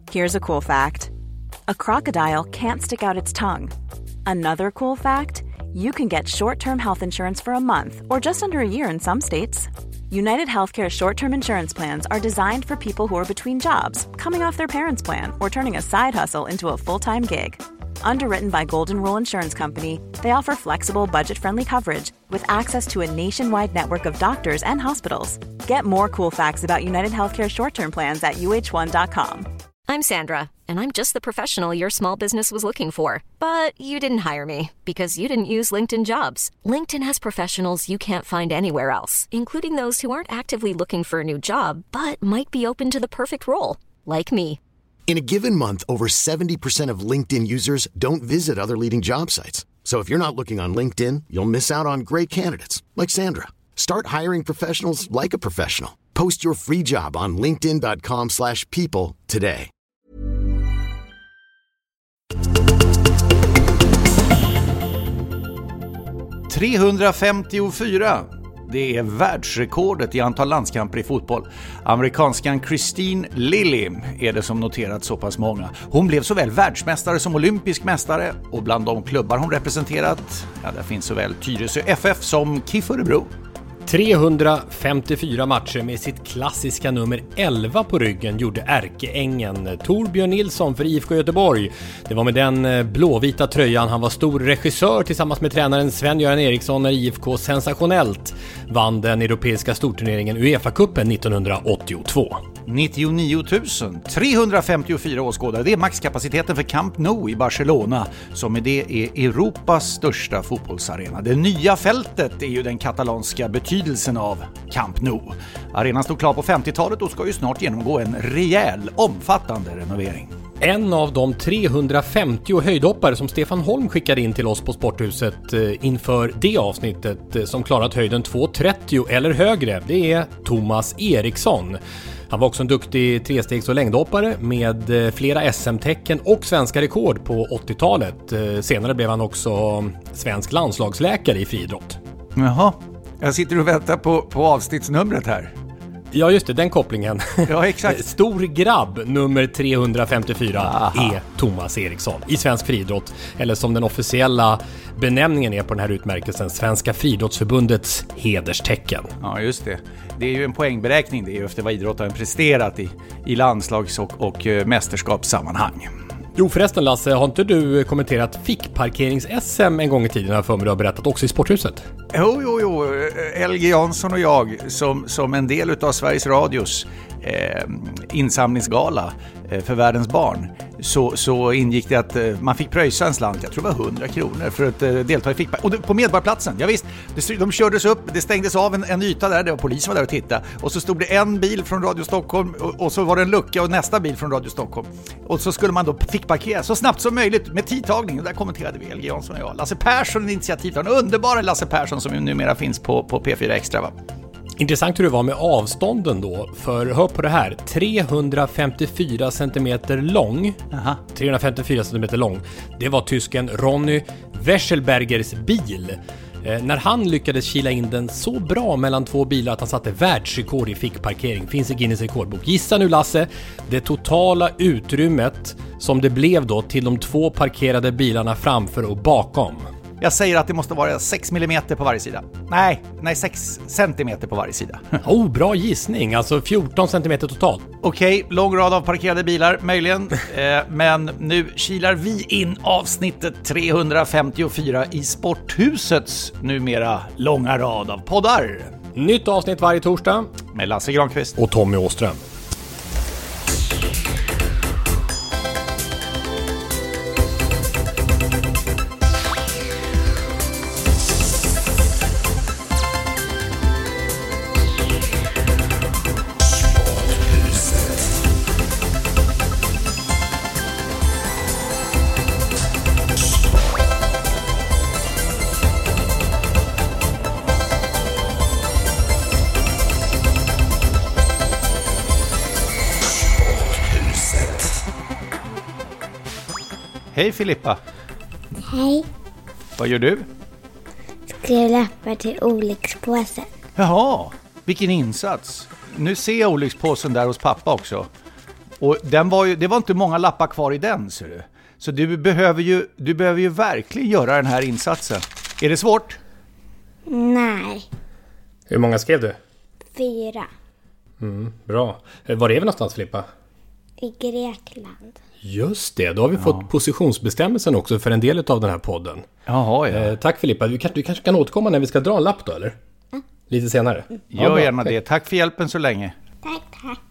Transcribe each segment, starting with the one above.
Here's a cool fact. A crocodile can't stick out its tongue. Another cool fact, you can get short-term health insurance for a month or just under a year in some states. United Healthcare short-term insurance plans are designed for people who are between jobs, coming off their parents' plan, or turning a side hustle into a full-time gig. Underwritten by Golden Rule Insurance Company, they offer flexible, budget-friendly coverage with access to a nationwide network of doctors and hospitals. Get more cool facts about United Healthcare short-term plans at uh1.com. I'm Sandra, and I'm just the professional your small business was looking for. But you didn't hire me because you didn't use LinkedIn Jobs. LinkedIn has professionals you can't find anywhere else, including those who aren't actively looking for a new job, but might be open to the perfect role, like me. In a given month, over 70% of LinkedIn users don't visit other leading job sites. So if you're not looking on LinkedIn, you'll miss out on great candidates like Sandra. Start hiring professionals like a professional. Post your free job on linkedin.com/people today. ...354. Det är världsrekordet i antal landskamper i fotboll. Amerikanskan Christine Lilly är det som noterat så pass många. Hon blev såväl världsmästare som olympisk mästare. Och bland de klubbar hon representerat, där finns såväl Tyresö FF som KIF Örebro. 354 matcher med sitt klassiska nummer 11 på ryggen gjorde ärkeängen Torbjörn Nilsson för IFK Göteborg. Det var med den blåvita tröjan han var stor regissör tillsammans med tränaren Sven-Göran Eriksson när IFK sensationellt vann den europeiska storturneringen UEFA-cupen 1982. 99 354 åskådare. Det är maxkapaciteten för Camp Nou i Barcelona, som med det är Europas största fotbollsarena. Det nya fältet är ju den katalanska betydelsen av Camp Nou. Arenan stod klar på 50-talet och ska ju snart genomgå en rejäl, omfattande renovering. En av de 350 höjdhoppare som Stefan Holm skickade in till oss på Sporthuset inför det avsnittet som klarat höjden 2,30 eller högre, det är Thomas Eriksson. Han var också en duktig trestegs- och längdhoppare med flera SM-tecken och svenska rekord på 80-talet. Senare blev han också svensk landslagsläkare i friidrott. Jaha, jag sitter och väntar på avsnittsnumret här. Ja just det, den kopplingen. Ja, exakt. Stor grabb nummer 354 är Thomas Eriksson i svensk friidrott. Eller som den officiella benämningen är på den här utmärkelsen, Svenska friidrottsförbundets hederstecken. Ja just det. Det är ju en poängberäkning, det är ju efter vad idrottaren presterat i landslags- och mästerskapssammanhang. Jo förresten Lasse, har inte du kommenterat fickparkerings-SM en gång i tiden här för mig du har berättat också i Sporthuset? Jo. LG Jansson och jag som en del av Sveriges Radios insamlingsgala för världens barn så ingick det att man fick pröjsa en slant, jag tror det var 100 kronor för att delta i fickparkering. Och på Medborgarplatsen, ja visst, de kördes upp, det stängdes av en yta där, det var polisen var där och tittade. Och så stod det en bil från Radio Stockholm och så var det en lucka och nästa bil från Radio Stockholm. Och så skulle man då fickparkera så snabbt som möjligt med tidtagning. Och där kommenterade vi LG Jansson och jag. Lasse Persson, initiativtagaren, underbara Lasse Persson som ju numera finns på P4 Extra, va? Intressant hur det var med avstånden då, för hör på det här, 354 centimeter lång. Aha. 354 centimeter lång. Det var tysken Ronny Weschelbergers bil. När han lyckades kila in den så bra mellan två bilar att han satte världsrekord i fickparkering. Finns i Guinness rekordbok. Gissa nu Lasse, det totala utrymmet som det blev då till de två parkerade bilarna framför och bakom. Jag säger att det måste vara 6 millimeter på varje sida. Nej, 6 centimeter på varje sida. Bra gissning. Alltså 14 centimeter totalt. Okej, lång rad av parkerade bilar, möjligen. Men nu kilar vi in avsnittet 354 i Sporthusets numera långa rad av poddar. Nytt avsnitt varje torsdag. Med Lasse Granqvist och Tommy Åström. Hej Filippa. Hej. Vad gör du? Skriver lappar till olyckspåsen. Jaha, vilken insats. Nu ser jag olyckspåsen där hos pappa också. Och det var inte många lappar kvar i den, ser du. Så du behöver ju verkligen göra den här insatsen. Är det svårt? Nej. Hur många skrev du? 4. Bra. Var är vi någonstans, Filippa? I Grekland. Just det, då har vi fått positionsbestämmelsen också för en del av den här podden. Jaha, ja. Tack Filippa, du kanske kan återkomma när vi ska dra en lapp då, eller? Lite senare. Gör gärna det. Tack för hjälpen så länge. Tack.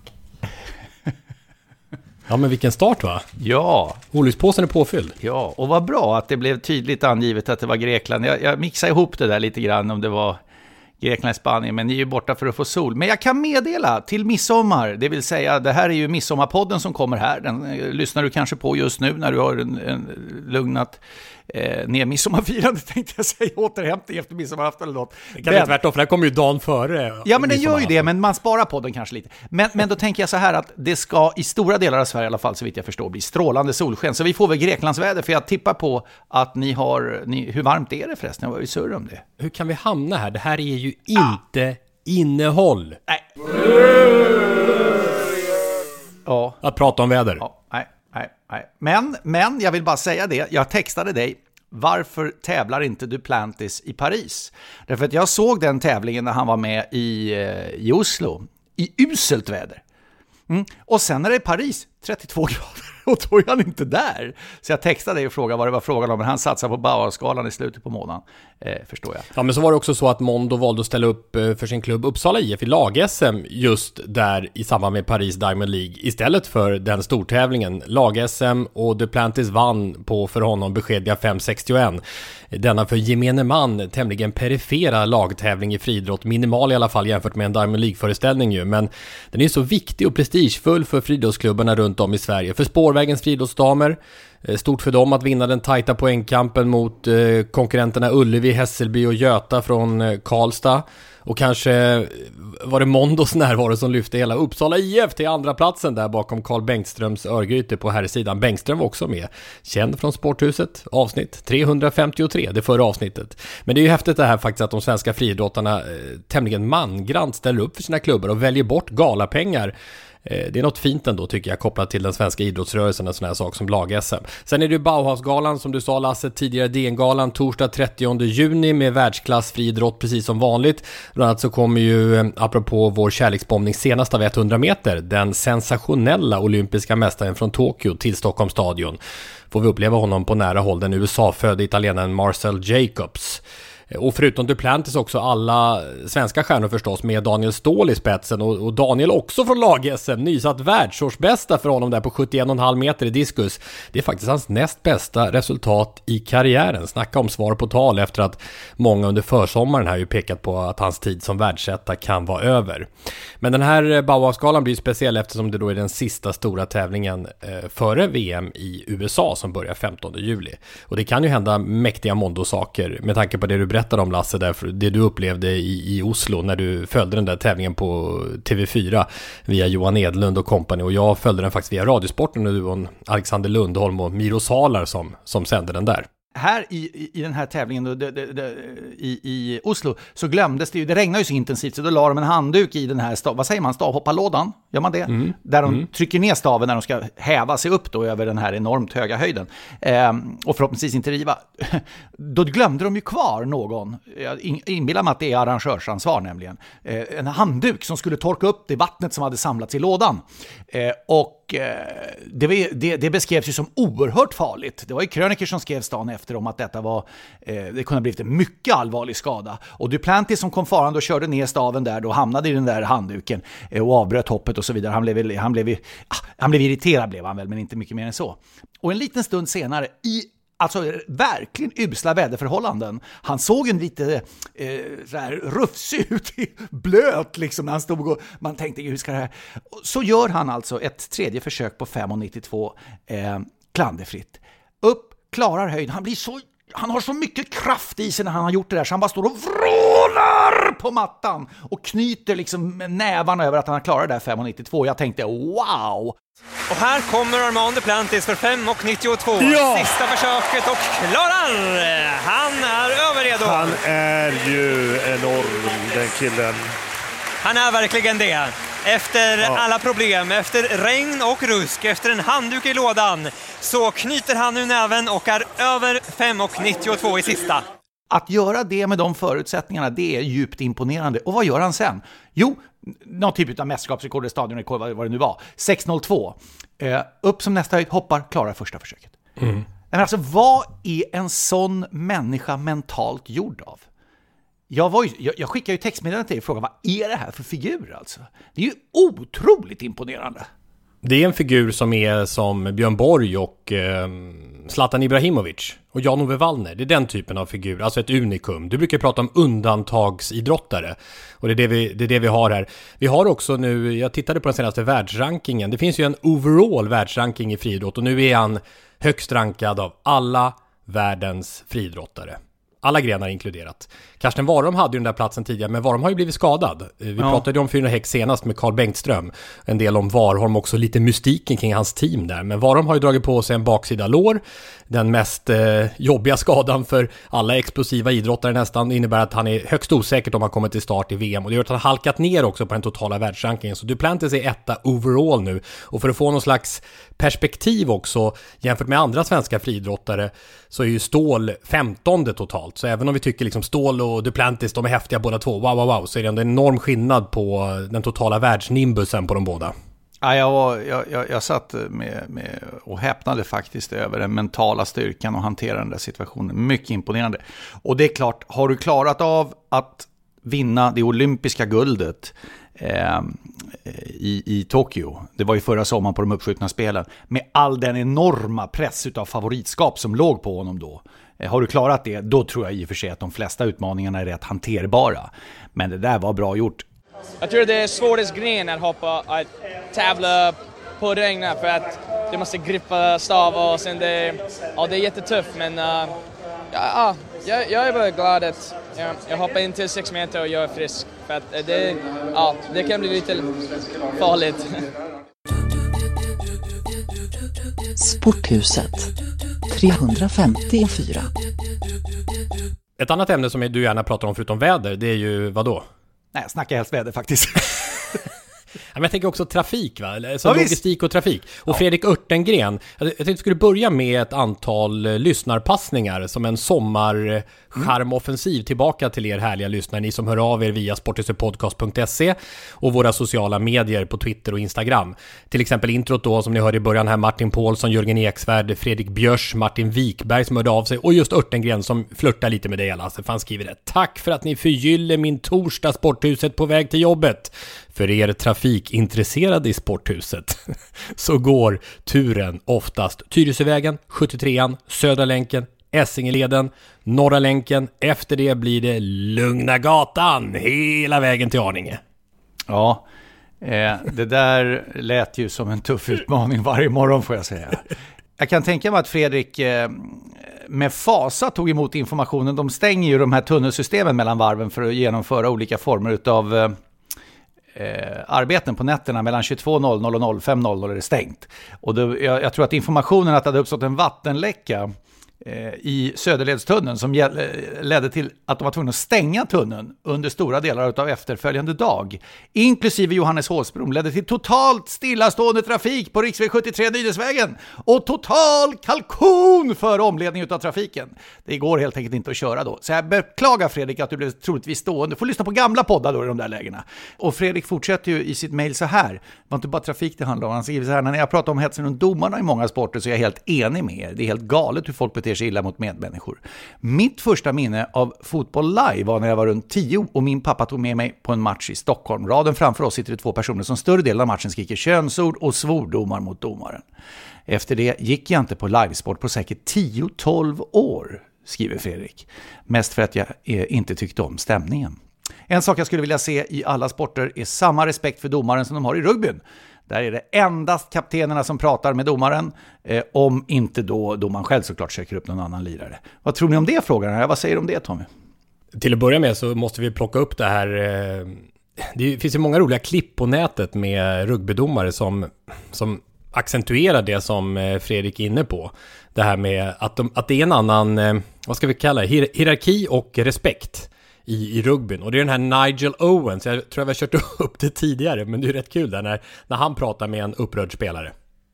Ja, men vilken start, va? Ja. Olyckspåsen är påfylld. Ja, och vad bra att det blev tydligt angivet att det var Grekland. Jag mixade ihop det där lite grann om det var Grekland, Spanien, men ni är ju borta för att få sol. Men jag kan meddela till midsommar, det vill säga det här är ju midsommarpodden som kommer här. Den lyssnar du kanske på just nu när du har en lugnat ner midsommarfirande, tänkte jag säga, återhämtning efter midsommarafton eller något. Det kan bli tvärtom, för det här kommer ju dagen före. Ja, men det gör ju det, men man sparar podden kanske lite. Men då tänker jag så här att det ska i stora delar av Sverige i alla fall, så vitt jag förstår, bli strålande solsken. Så vi får väl Greklandsväder, för jag tippar på att hur varmt är det förresten? Jag var ju surr om det. Hur kan vi hamna här? Det här är ju inte innehåll. Nej. Ja. Att prata om väder. Ja, nej. Men jag vill bara säga det. Jag textade dig. Varför tävlar inte Duplantis i Paris? Därför att jag såg den tävlingen när han var med i Oslo. I uselt väder. Och sen när det är Paris, 32 grader. Och då är han inte där. Så jag textade dig och frågade vad det var frågan om. Men han satsade på Bauer-skalan i slutet på månaden. Förstår jag. Ja, men så var det också så att Mondo valde att ställa upp för sin klubb Uppsala IF i lag-SM just där i samband med Paris Diamond League istället för den stortävlingen. Lag-SM, och Duplantis vann på för honom beskedliga 5,61. Denna för gemene man tämligen perifera lagtävling i friidrott, minimal i alla fall jämfört med en Diamond League-föreställning ju. Men den är så viktig och prestigefull för friidrottsklubbarna runt om i Sverige. För spårvägens friidrottsdamer, stort för dem att vinna den tajta poängkampen mot konkurrenterna Ullevi, Hässelby och Göta från Karlstad. Och kanske var det Mondos närvaro som lyfte hela Uppsala IF till andra platsen där bakom Carl Bengtströms Örgryte på här sidan. Bengtström var också med. Känd från Sporthuset, avsnitt 353, det förra avsnittet. Men det är ju häftigt det här faktiskt att de svenska friidrottarna tämligen mangrant ställer upp för sina klubbar och väljer bort galapengar. Det är något fint ändå tycker jag, kopplat till den svenska idrottsrörelsen och sådana här saker som lag-SM. Sen är det ju Bauhausgalan som du sa, Lasse, tidigare DN-galan torsdag 30 juni med världsklass friidrott precis som vanligt. Bland annat så kommer ju, apropå vår kärleksbombning senast av 100 meter, den sensationella olympiska mästaren från Tokyo till Stockholms stadion. Får vi uppleva honom på nära håll, den USA-födde italienaren Marcel Jacobs. Och förutom Duplantis också alla svenska stjärnor förstås, med Daniel Ståhl i spetsen och Daniel också från lag-SM, nysatt världsårsbästa för honom där på 71,5 meter i diskus. Det är faktiskt hans näst bästa resultat i karriären. Snacka om svar på tal efter att många under försommaren har ju pekat på att hans tid som världsetta kan vara över. Men den här Bauhausgalan blir speciell eftersom det då är den sista stora tävlingen före VM i USA som börjar 15 juli. Och det kan ju hända mäktiga Mondo-saker med tanke på det du berättade om, Lasse, därför det du upplevde i Oslo när du följde den där tävlingen på TV4 via Johan Edlund och kompani, och jag följde den faktiskt via Radiosporten och du och Alexander Lundholm och Miro Salar som sände den där. Här i den här tävlingen i Oslo så glömdes det ju, det regnade ju så intensivt så då la de en handduk i den här vad säger man, stavhopparlådan, gör man det? Där de trycker ner staven när de ska häva sig upp då över den här enormt höga höjden och förhoppningsvis inte riva. Då glömde de ju kvar någon, jag inbillar mig att det är arrangörsansvar nämligen, en handduk som skulle torka upp det vattnet som hade samlats i lådan och det beskrevs ju som oerhört farligt. Det var ju kröniker som skrevs dagen efter om att detta var det kunde ha blivit en mycket allvarlig skada. Och Duplantis som kom farande och körde ner staven där då hamnade i den där handduken och avbröt hoppet och så vidare. Han blev irriterad blev han väl, men inte mycket mer än så. Och en liten stund senare alltså verkligen usla väderförhållanden. Han såg en lite så här rufsig ut, blöt liksom när han stod och man tänkte hur ska det här? Så gör han alltså ett tredje försök på 5,92 klanderfritt. Upp, klarar höjd. Han har så mycket kraft i sig när han har gjort det där så han bara står och vrålar på mattan och knyter liksom nävarna över att han har klarat det där 5,92. Jag tänkte wow! Och här kommer Armand Duplantis för 5,92. Ja! Sista försöket och klarar! Han är överredo. Han är ju enorm, den killen. Han är verkligen det. efter alla problem, efter regn och rusk, efter en handduk i lådan, så knyter han nu näven och är över 5,92 i sista. Att göra det med de förutsättningarna, det är djupt imponerande. Och vad gör han sen? Jo, någon typ av mästerskapsrekord i stadionrekord, vad det nu var. 6,02. Upp som nästa höjd, hoppar, klarar första försöket. Men alltså, vad är en sån människa mentalt gjord av? Jag skickar ju textmeddelande till er och frågar, vad är det här för figur alltså? Det är ju otroligt imponerande. Det är en figur som är som Björn Borg och Zlatan Ibrahimovic och Jan-Ove Wallner. Det är den typen av figur, alltså ett unikum. Du brukar prata om undantagsidrottare och det är det vi har här. Vi har också nu, jag tittade på den senaste världsrankingen. Det finns ju en overall världsranking i friidrott och nu är han högst rankad av alla världens friidrottare. Alla grenar inkluderat. Karsten Warholm hade ju den där platsen tidigare, men Warholm har ju blivit skadad. Vi pratade om 400 häck senast med Carl Bengtström. En del om Warholm, också lite mystiken kring hans team där. Men Warholm har ju dragit på sig en baksida lår. Den mest jobbiga skadan för alla explosiva idrottare nästan innebär att han är högst osäkert om han kommer till start i VM. Och det gör att han halkat ner också på den totala världsrankingen. Så Duplantis är etta overall nu. Och för att få någon slags perspektiv också jämfört med andra svenska friidrottare så är ju Ståhl 15:e totalt. Så även om vi tycker liksom Ståhl och Duplantis, de är häftiga båda två, wow, så är det en enorm skillnad på den totala världsnimbusen på de båda. Ja, jag satt med och häpnade faktiskt över den mentala styrkan och hantera den där situationen. Mycket imponerande. Och det är klart, har du klarat av att vinna det olympiska guldet i Tokyo, det var ju förra sommaren på de uppskjutna spelen, med all den enorma press utav favoritskap som låg på honom då. Har du klarat det, då tror jag i och för sig att de flesta utmaningarna är rätt hanterbara. Men det där var bra gjort. Jag tror det är svårast grejen att hoppa, att tävla på regna för att du måste grippa stav och sen det är jättetufft, men jag är bara glad att jag hoppar in till 6 meter och jag är frisk för att det kan bli lite farligt. Sporthuset 354. Ett annat ämne som du gärna pratar om förutom väder, det är ju vad då? Nej, jag snackar helst väder faktiskt. Men jag tänker också trafik, va? Så logistik och trafik. Och Fredrik Örtengren, jag tänkte att skulle börja med ett antal lyssnarpassningar som en sommarskärmoffensiv tillbaka till er härliga lyssnare, ni som hör av er via sporthusepodcast.se och våra sociala medier på Twitter och Instagram. Till exempel introt då, som ni hörde i början här, Martin Paulsson, Jörgen Eksvärd, Fredrik Björs, Martin Wikberg som hörde av sig och just Örtengren som flörtar lite med dig, Lasse. Han skriver det: tack för att ni förgyller min torsdag Sporthuset på väg till jobbet. För er trafikintresserade i Sporthuset så går turen oftast Tyresövägen, 73an, Södra länken, Essingeleden, Norra länken. Efter det blir det Lugna gatan hela vägen till Arninge. Ja, det där lät ju som en tuff utmaning varje morgon, får jag säga. Jag kan tänka mig att Fredrik med fasa tog emot informationen. De stänger ju de här tunnelsystemen mellan varven för att genomföra olika former av arbeten på nätterna mellan 22.00 och 05.00 är det stängt. Och då, jag tror att informationen att det hade uppstått en vattenläcka i Söderledstunneln som ledde till att de var tvungna att stänga tunneln under stora delar av efterföljande dag, inklusive Johannes Hålsbron, ledde till totalt stillastående trafik på riksväg 73 Nydesvägen och total kalkon för omledning av trafiken. Det går helt enkelt inte att köra då. Så jag beklagar, Fredrik, att du blev troligtvis stående. Du får lyssna på gamla poddar då i de där lägena. Och Fredrik fortsätter ju i sitt mejl så här: det var inte bara trafik det handlar om. Han skriver så här: när jag pratar om hetsen runt domarna i många sporter så är jag helt enig med er. Det är helt galet hur folk beter sig illa mot medmänniskor. Mitt första minne av fotboll live var när jag var runt 10 och min pappa tog med mig på en match i Stockholm. Raden framför oss sitter det 2 personer som större delen av matchen skriker könsord och svordomar mot domaren. Efter det gick jag inte på livesport på säkert 10-12 år, skriver Fredrik. Mest för att jag inte tyckte om stämningen. En sak jag skulle vilja se i alla sporter är samma respekt för domaren som de har i rugbyn. Där är det endast kaptenerna som pratar med domaren, om inte då domaren själv såklart söker upp någon annan lirare. Vad tror ni om det, frågan? Vad säger du om det, Tommy? Till att börja med så måste vi plocka upp det här. Det finns ju många roliga klipp på nätet med rugbydomare som accentuerar det som Fredrik är inne på. Det här med att det är en annan, vad ska vi kalla det, hierarki och respekt i rugbyn. Och det är den här Nigel Owens. Jag tror jag har kört upp det tidigare, men det är rätt kul där när han pratar med en upprörd spelare.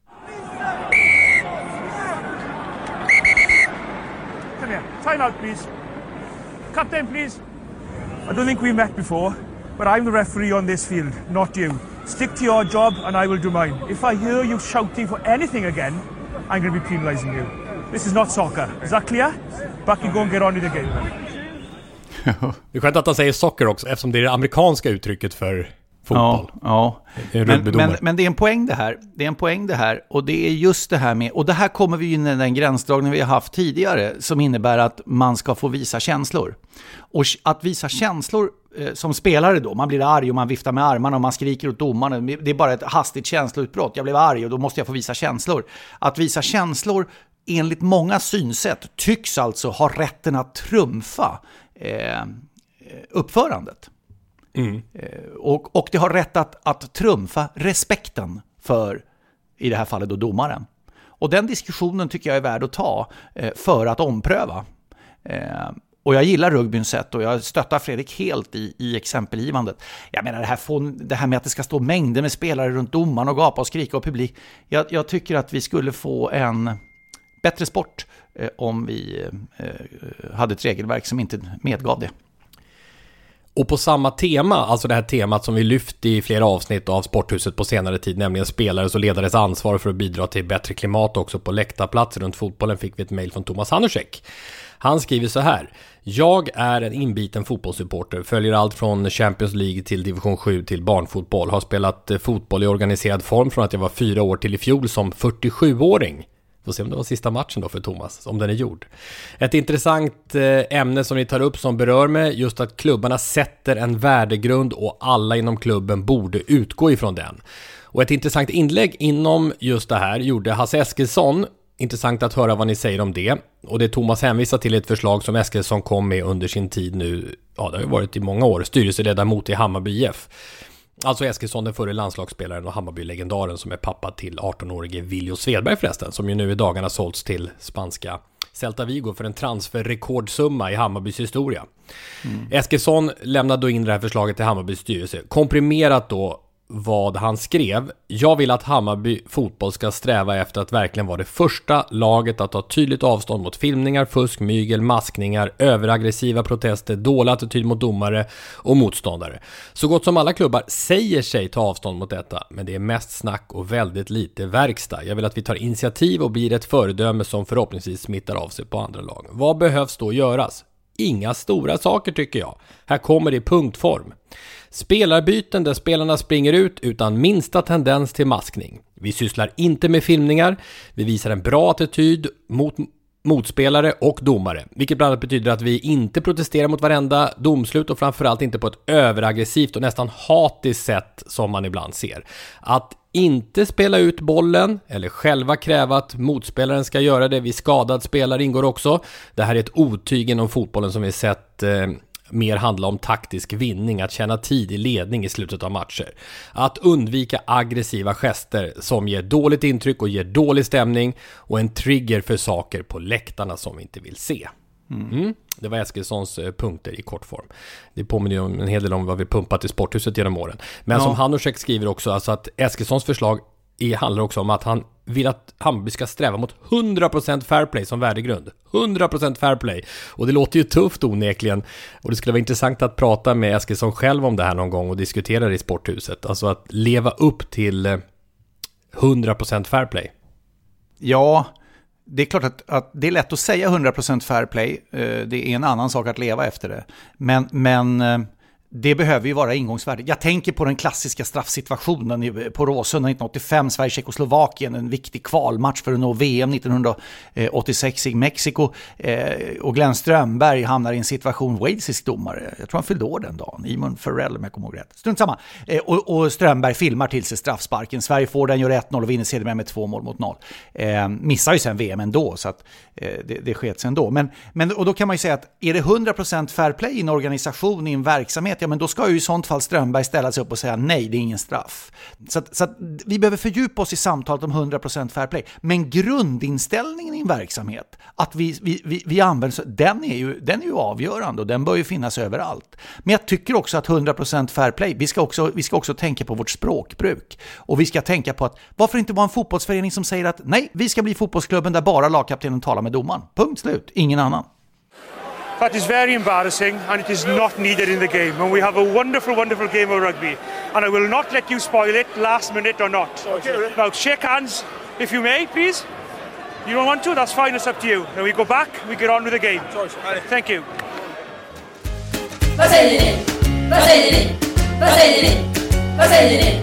Come here. Time out, please. Captain, please. I don't think we met before, but I'm the referee on this field, not you. Stick to your job and I will do mine. If I hear you shouting for anything again, I'm going to be penalising you. This is not soccer. Is that clear? Back and go and get on with the game. Det är skönt att han säger soccer också, eftersom det är det amerikanska uttrycket för fotboll. Ja. Men det är en poäng det här. Det är en poäng det här. Och det är just det här med, och det här kommer vi in i den gränsdragning vi har haft tidigare, som innebär att man ska få visa känslor. Och att visa känslor som spelare då, man blir arg och man viftar med armarna och man skriker åt domarna, det är bara ett hastigt känsloutbrott. Jag blev arg och då måste jag få visa känslor. Att visa känslor enligt många synsätt tycks alltså ha rätten att trumfa uppförandet. Och det har rätt att trumfa respekten för, i det här fallet då, domaren. Och den diskussionen tycker jag är värd att ta för att ompröva. Och jag gillar rugbyns sätt och jag stöttar Fredrik helt i exempelgivandet. Jag menar det här med att det ska stå mängder med spelare runt domaren och gapa och skrika och publik. Jag tycker att vi skulle få en bättre sport om vi hade ett regelverk som inte medgav det. Och på samma tema, alltså det här temat som vi lyft i flera avsnitt av Sporthuset på senare tid, nämligen spelares och ledares ansvar för att bidra till bättre klimat också på läktarplatser runt fotbollen, fick vi ett mejl från Thomas Hanuschek. Han skriver så här: jag är en inbiten fotbollssupporter, följer allt från Champions League till division 7 till barnfotboll, har spelat fotboll i organiserad form från att jag var 4 år till i fjol som 47-åring. Får se om det var sista matchen då för Thomas, om den är gjord. Ett intressant ämne som ni tar upp som berör mig, just att klubbarna sätter en värdegrund och alla inom klubben borde utgå ifrån den. Och ett intressant inlägg inom just det här gjorde Hasse Eskilsson. Intressant att höra vad ni säger om det. Och det Thomas hänvisar till ett förslag som Eskilsson kom med under sin tid nu, ja det har ju varit i många år, styrelseledamot i Hammarby IF. Alltså Eskilsson, den förre landslagsspelaren och Hammarby-legendaren som är pappa till 18-årige Viljo Svedberg förresten, som ju nu i dagarna sålts till spanska Celta Vigo för en transferrekordsumma i Hammarbys historia. Eskilsson lämnade då in det här förslaget till Hammarbys styrelse. Komprimerat då vad han skrev: jag vill att Hammarby fotboll ska sträva efter att verkligen vara det första laget att ta tydligt avstånd mot filmningar, fusk, mygel, maskningar, överaggressiva protester, dålig attityd mot domare och motståndare. Så gott som alla klubbar säger sig ta avstånd mot detta, men det är mest snack och väldigt lite verkstad. Jag vill att vi tar initiativ och blir ett föredöme som förhoppningsvis smittar av sig på andra lag. Vad behövs då göras? Inga stora saker tycker jag. Här kommer det i punktform. Spelarbyten där spelarna springer ut utan minsta tendens till maskning. Vi sysslar inte med filmningar. Vi visar en bra attityd mot motspelare och domare. Vilket bland annat betyder att vi inte protesterar mot varenda domslut och framförallt inte på ett överaggressivt och nästan hatiskt sätt som man ibland ser. Att inte spela ut bollen eller själva kräva att motspelaren ska göra det vid skadad spelare ingår också. Det här är ett otyg inom fotbollen som vi sett mer handla om taktisk vinning, att känna tid i ledning i slutet av matcher. Att undvika aggressiva gester som ger dåligt intryck och ger dålig stämning och en trigger för saker på läktarna som vi inte vill se. Det var Eskilssons punkter i kortform. Det påminner ju en hel del om vad vi pumpat i Sporthuset genom åren. Men som Hanuschek skriver också, alltså att Eskilssons förslag handlar också om att han vill att Hammarby ska sträva mot 100% fair play som värdegrund. 100% fair play. Och det låter ju tufft onekligen. Och det skulle vara intressant att prata med Eskilsson själv om det här någon gång och diskutera det i Sporthuset. Alltså att leva upp till 100% fair play. Ja, det är klart att det är lätt att säga 100% fair play. Det är en annan sak att leva efter det. Men det behöver ju vara ingångsvärde. Jag tänker på den klassiska straffsituationen på Råsunda 1985, Sverige-Tjeckoslovakien, en viktig kvalmatch för att nå VM 1986 i Mexiko. Och Glenn Strömberg hamnar i en situation, walesisk domare, jag tror han fyllde år den dagen, Eamon Farrell om jag kommer ihåg rätt. Strunt samma. Och Strömberg filmar till sig straffsparken. Sverige får den, gör 1-0 och vinner sedan med 2-0. Missar ju sen VM ändå, så att det sker sen då. Men och då kan man ju säga att är det 100% fair play i en organisation, i en verksamhet, ja, men då ska ju i sånt fall Strömberg ställa sig upp och säga nej, det är ingen straff. Så att vi behöver fördjupa oss i samtalet om 100% fair play. Men grundinställningen i en verksamhet, att vi använder, den är ju avgörande och den bör ju finnas överallt. Men jag tycker också att 100% fair play, vi ska också tänka på vårt språkbruk. Och vi ska tänka på att varför inte vara en fotbollsförening som säger att nej, vi ska bli fotbollsklubben där bara lagkaptenen talar med domaren. Punkt slut, ingen annan. That is very embarrassing and it is not needed in the game. And we have a wonderful, wonderful game of rugby. And I will not let you spoil it last minute or not. Okay. Now shake hands, if you may, please. You don't want to? That's fine, it's up to you. Then we go back, we get on with the game. Thank you. Vad säger ni? Vad säger ni? Vad säger ni? Vad säger ni?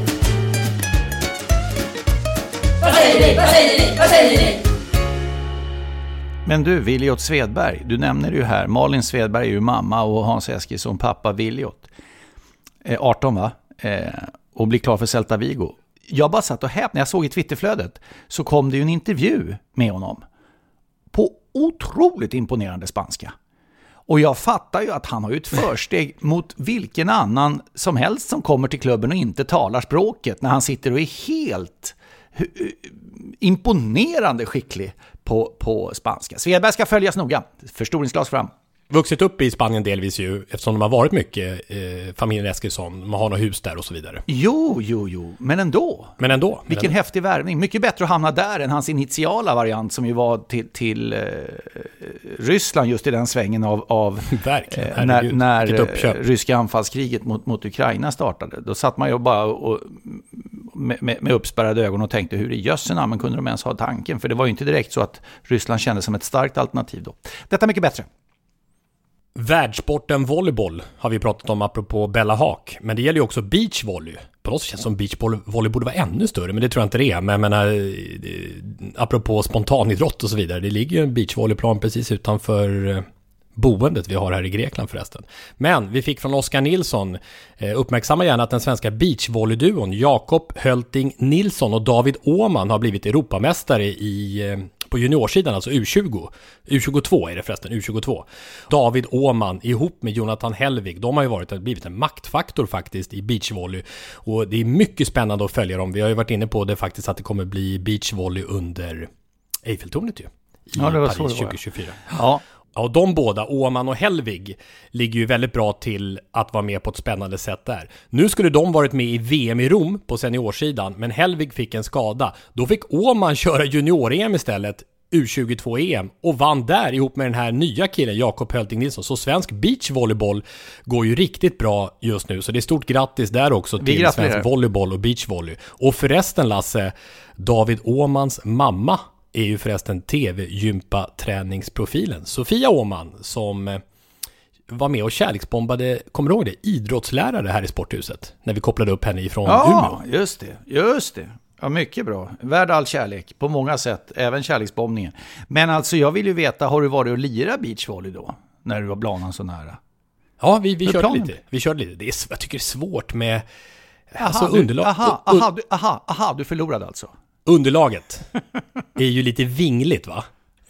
Vad säger ni? Vad säger ni? Vad säger ni? Men du, Viljot Svedberg, du nämner ju här, Malin Svedberg är ju mamma och Hans Eskilsson pappa Viljot. 18 va? Och blir klar för Celta Vigo. Jag bara satt och häpnade, när jag såg i Twitterflödet så kom det ju en intervju med honom på otroligt imponerande spanska. Och jag fattar ju att han har ju ett försteg mot vilken annan som helst som kommer till klubben och inte talar språket när han sitter och är helt imponerande skicklig på spanska. Svedberg ska följas noga. Förstoringsglas fram. Vuxit upp i Spanien delvis ju, eftersom de har varit mycket familjen Eskilsson, de har något hus där och så vidare. Jo, men ändå. Vilken häftig värvning. Mycket bättre att hamna där än hans initiala variant som ju var till Ryssland just i den svängen av när ryska anfallskriget mot Ukraina startade. Då satt man ju bara med uppspärrade ögon och tänkte hur i jösserna men kunde de ens ha tanken, för det var ju inte direkt så att Ryssland kändes som ett starkt alternativ då. Detta är mycket bättre. Världssporten volleyboll har vi pratat om apropå Bella Haak, men det gäller ju också beachvolley. På något sätt känns som beachvolley borde vara ännu större, men det tror jag inte det är. Men jag menar, apropå spontanidrott och så vidare, det ligger ju en beachvolleyplan precis utanför boendet vi har här i Grekland förresten. Men vi fick från Oskar Nilsson, uppmärksamma gärna att den svenska beachvolleyduon Jakob Hölting Nilsson och David Åman har blivit Europamästare på juniorsidan, alltså U20. U22 är det förresten, U22. David Åman ihop med Jonathan Hellvig, de har ju blivit en maktfaktor faktiskt i beachvolley. Och det är mycket spännande att följa dem. Vi har ju varit inne på det faktiskt att det kommer bli beachvolley under Eiffeltornet ju. I Paris 2024. Ja. Ja, och de båda, Åman och Hellvig, ligger ju väldigt bra till att vara med på ett spännande sätt där. Nu skulle de varit med i VM i Rom på seniorsidan, men Hellvig fick en skada. Då fick Åman köra junior-EM istället, U22-EM, och vann där ihop med den här nya killen, Jakob Hölting Nilsson. Så svensk beachvolleyboll går ju riktigt bra just nu. Så det är stort grattis där också till svensk volleyboll och beachvolley. Och förresten, Lasse, David Åmans mamma är ju förresten TV-gympa-träningsprofilen Sofia Åman, som var med och kärleksbombade, kommer du ihåg det, idrottslärare här i Sporthuset när vi kopplade upp henne ifrån Umeå. Ja, just det. Ja, mycket bra. Värd all kärlek på många sätt, även kärleksbombningen. Men alltså jag vill ju veta, har du varit och lira beachvolley då när du var planen så nära? Ja, vi körde lite. Jag tycker det är svårt med underlag. Du förlorade alltså. Underlaget är ju lite vingligt, va?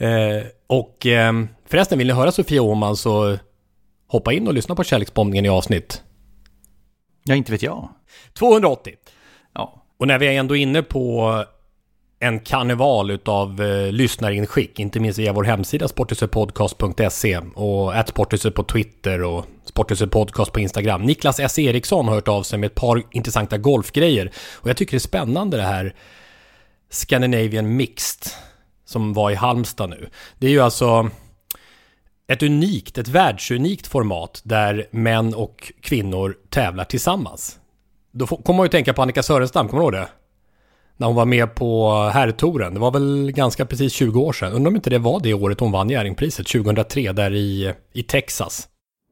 Förresten, vill ni höra Sofia Åman så hoppa in och lyssna på kärleksbombningen i avsnitt. Ja, inte vet jag. 280. Ja. Och när vi är ändå inne på en karneval utav lyssnarinskick, inte minst via vår hemsida sporthusepodcast.se och @sporthuset på Twitter och Sporthuset Podcast på Instagram. Niklas S. Eriksson har hört av sig med ett par intressanta golfgrejer. Och jag tycker det är spännande det här Scandinavian Mixed som var i Halmstad nu. Det är ju alltså ett världsunikt format där män och kvinnor tävlar tillsammans. Då kommer man ju tänka på Annika Sörenstam, kommer du ihåg det? När hon var med på herrtouren. Det var väl ganska precis 20 år sedan. Undrar om inte det var det året hon vann Jerringpriset, 2003, där i Texas.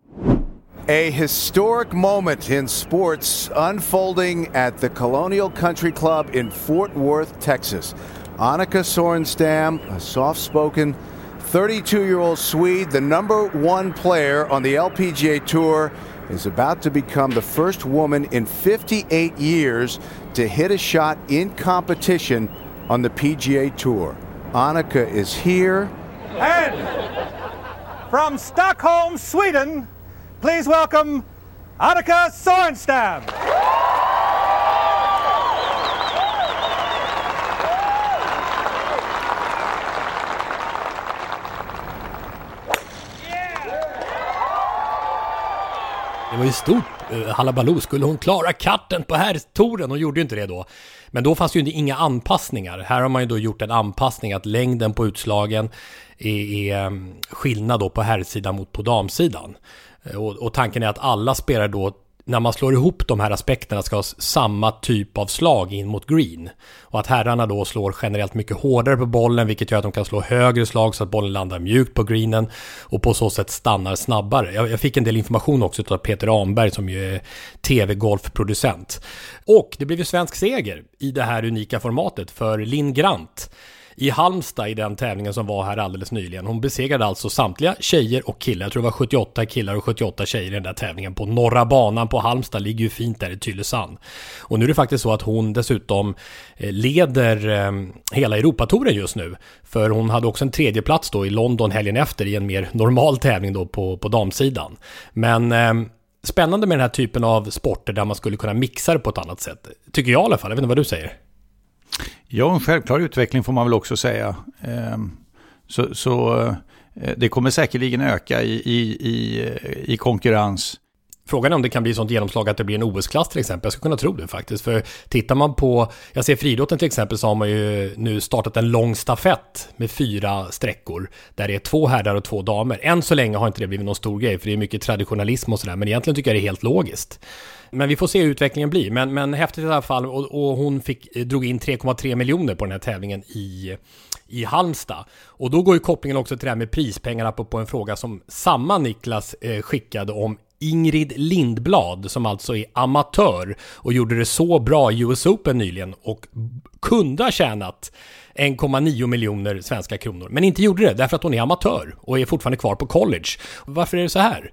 A historic moment in sports unfolding at the Colonial Country Club in Fort Worth, Texas. Annika Sorenstam, a soft-spoken 32-year-old Swede, the #1 player on the LPGA Tour, is about to become the first woman in 58 years to hit a shot in competition on the PGA Tour. Annika is here. And from Stockholm, Sweden, please welcome Annika Sorenstam! Det var ju stort halabaloo. Skulle hon klara katten på herrtoren? Hon gjorde ju inte det då. Men då fanns ju inga anpassningar. Här har man ju då gjort en anpassning att längden på utslagen är skillnad då på herrsidan mot på damsidan. Och tanken är att alla spelare då, när man slår ihop de här aspekterna, ska ha samma typ av slag in mot green. Och att herrarna då slår generellt mycket hårdare på bollen, vilket gör att de kan slå högre slag så att bollen landar mjukt på greenen och på så sätt stannar snabbare. Jag fick en del information också av Peter Amberg som ju är tv-golfproducent. Och det blev ju svensk seger i det här unika formatet för Linn Grant i Halmstad i den tävlingen som var här alldeles nyligen. Hon besegrade alltså samtliga tjejer och killar. Jag tror det var 78 killar och 78 tjejer i den där tävlingen på norra banan på Halmstad. Ligger ju fint där i Tylösand. Och nu är det faktiskt så att hon dessutom leder hela Europatouren just nu. För hon hade också en tredje plats då i London helgen efter i en mer normal tävling då på damsidan. Men spännande med den här typen av sporter där man skulle kunna mixa det på ett annat sätt. Tycker jag i alla fall. Jag vet inte vad du säger. Ja, en självklar utveckling får man väl också säga. Så det kommer säkerligen öka i konkurrens. Frågan är om det kan bli sånt genomslag att det blir en OS-klass till exempel. Jag skulle kunna tro det faktiskt. För tittar man på, jag ser friidrotten till exempel, så har man ju nu startat en lång stafett med 4 sträckor. Där det är 2 herrar och 2 damer. Än så länge har inte det blivit någon stor grej, för det är mycket traditionalism och sådär. Men egentligen tycker jag det är helt logiskt. Men vi får se hur utvecklingen blir. Men häftigt i alla fall. Och hon drog in 3,3 miljoner på den här tävlingen i Halmstad. Och då går ju kopplingen också till det här med prispengarna på en fråga som samma Niklas skickade om Ingrid Lindblad, som alltså är amatör och gjorde det så bra i US Open nyligen och kunde ha tjänat 1,9 miljoner svenska kronor. Men inte gjorde det därför att hon är amatör och är fortfarande kvar på college. Varför är det så här?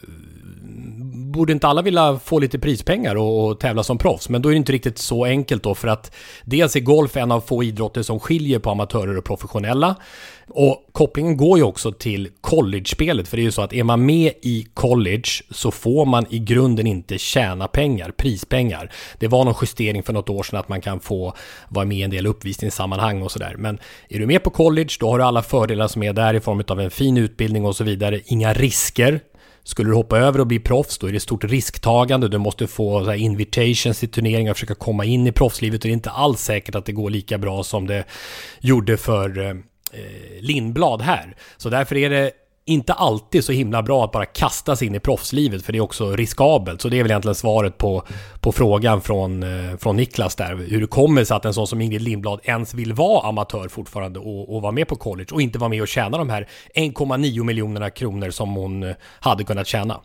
Borde inte alla vilja få lite prispengar och tävla som proffs? Men då är det inte riktigt så enkelt då, för att dels är golf en av få idrotter som skiljer på amatörer och professionella. Och kopplingen går ju också till college-spelet, för det är ju så att är man med i college så får man i grunden inte tjäna pengar, prispengar. Det var någon justering för något år sedan att man kan få vara med i en del uppvisningssammanhang och sådär. Men är du med på college, då har du alla fördelar som är där i form av en fin utbildning och så vidare. Inga risker. Skulle du hoppa över och bli proffs, då är det stort risktagande. Du måste få så här invitations till turneringar och försöka komma in i proffslivet. Och det är inte alls säkert att det går lika bra som det gjorde för Lindblad här. Så därför är det inte alltid så himla bra att bara kasta sig in i proffslivet, för det är också riskabelt. Så det är väl egentligen svaret på frågan från Niklas där. Hur det kommer sig att en sån som Ingrid Lindblad ens vill vara amatör fortfarande och vara med på college och inte vara med och tjäna de här 1,9 miljoner kronor som hon hade kunnat tjäna.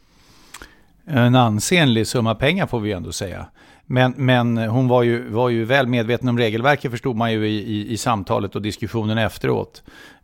En ansenlig summa pengar får vi ändå säga. Men hon var ju väl medveten om regelverket, förstod man ju i samtalet och diskussionen efteråt.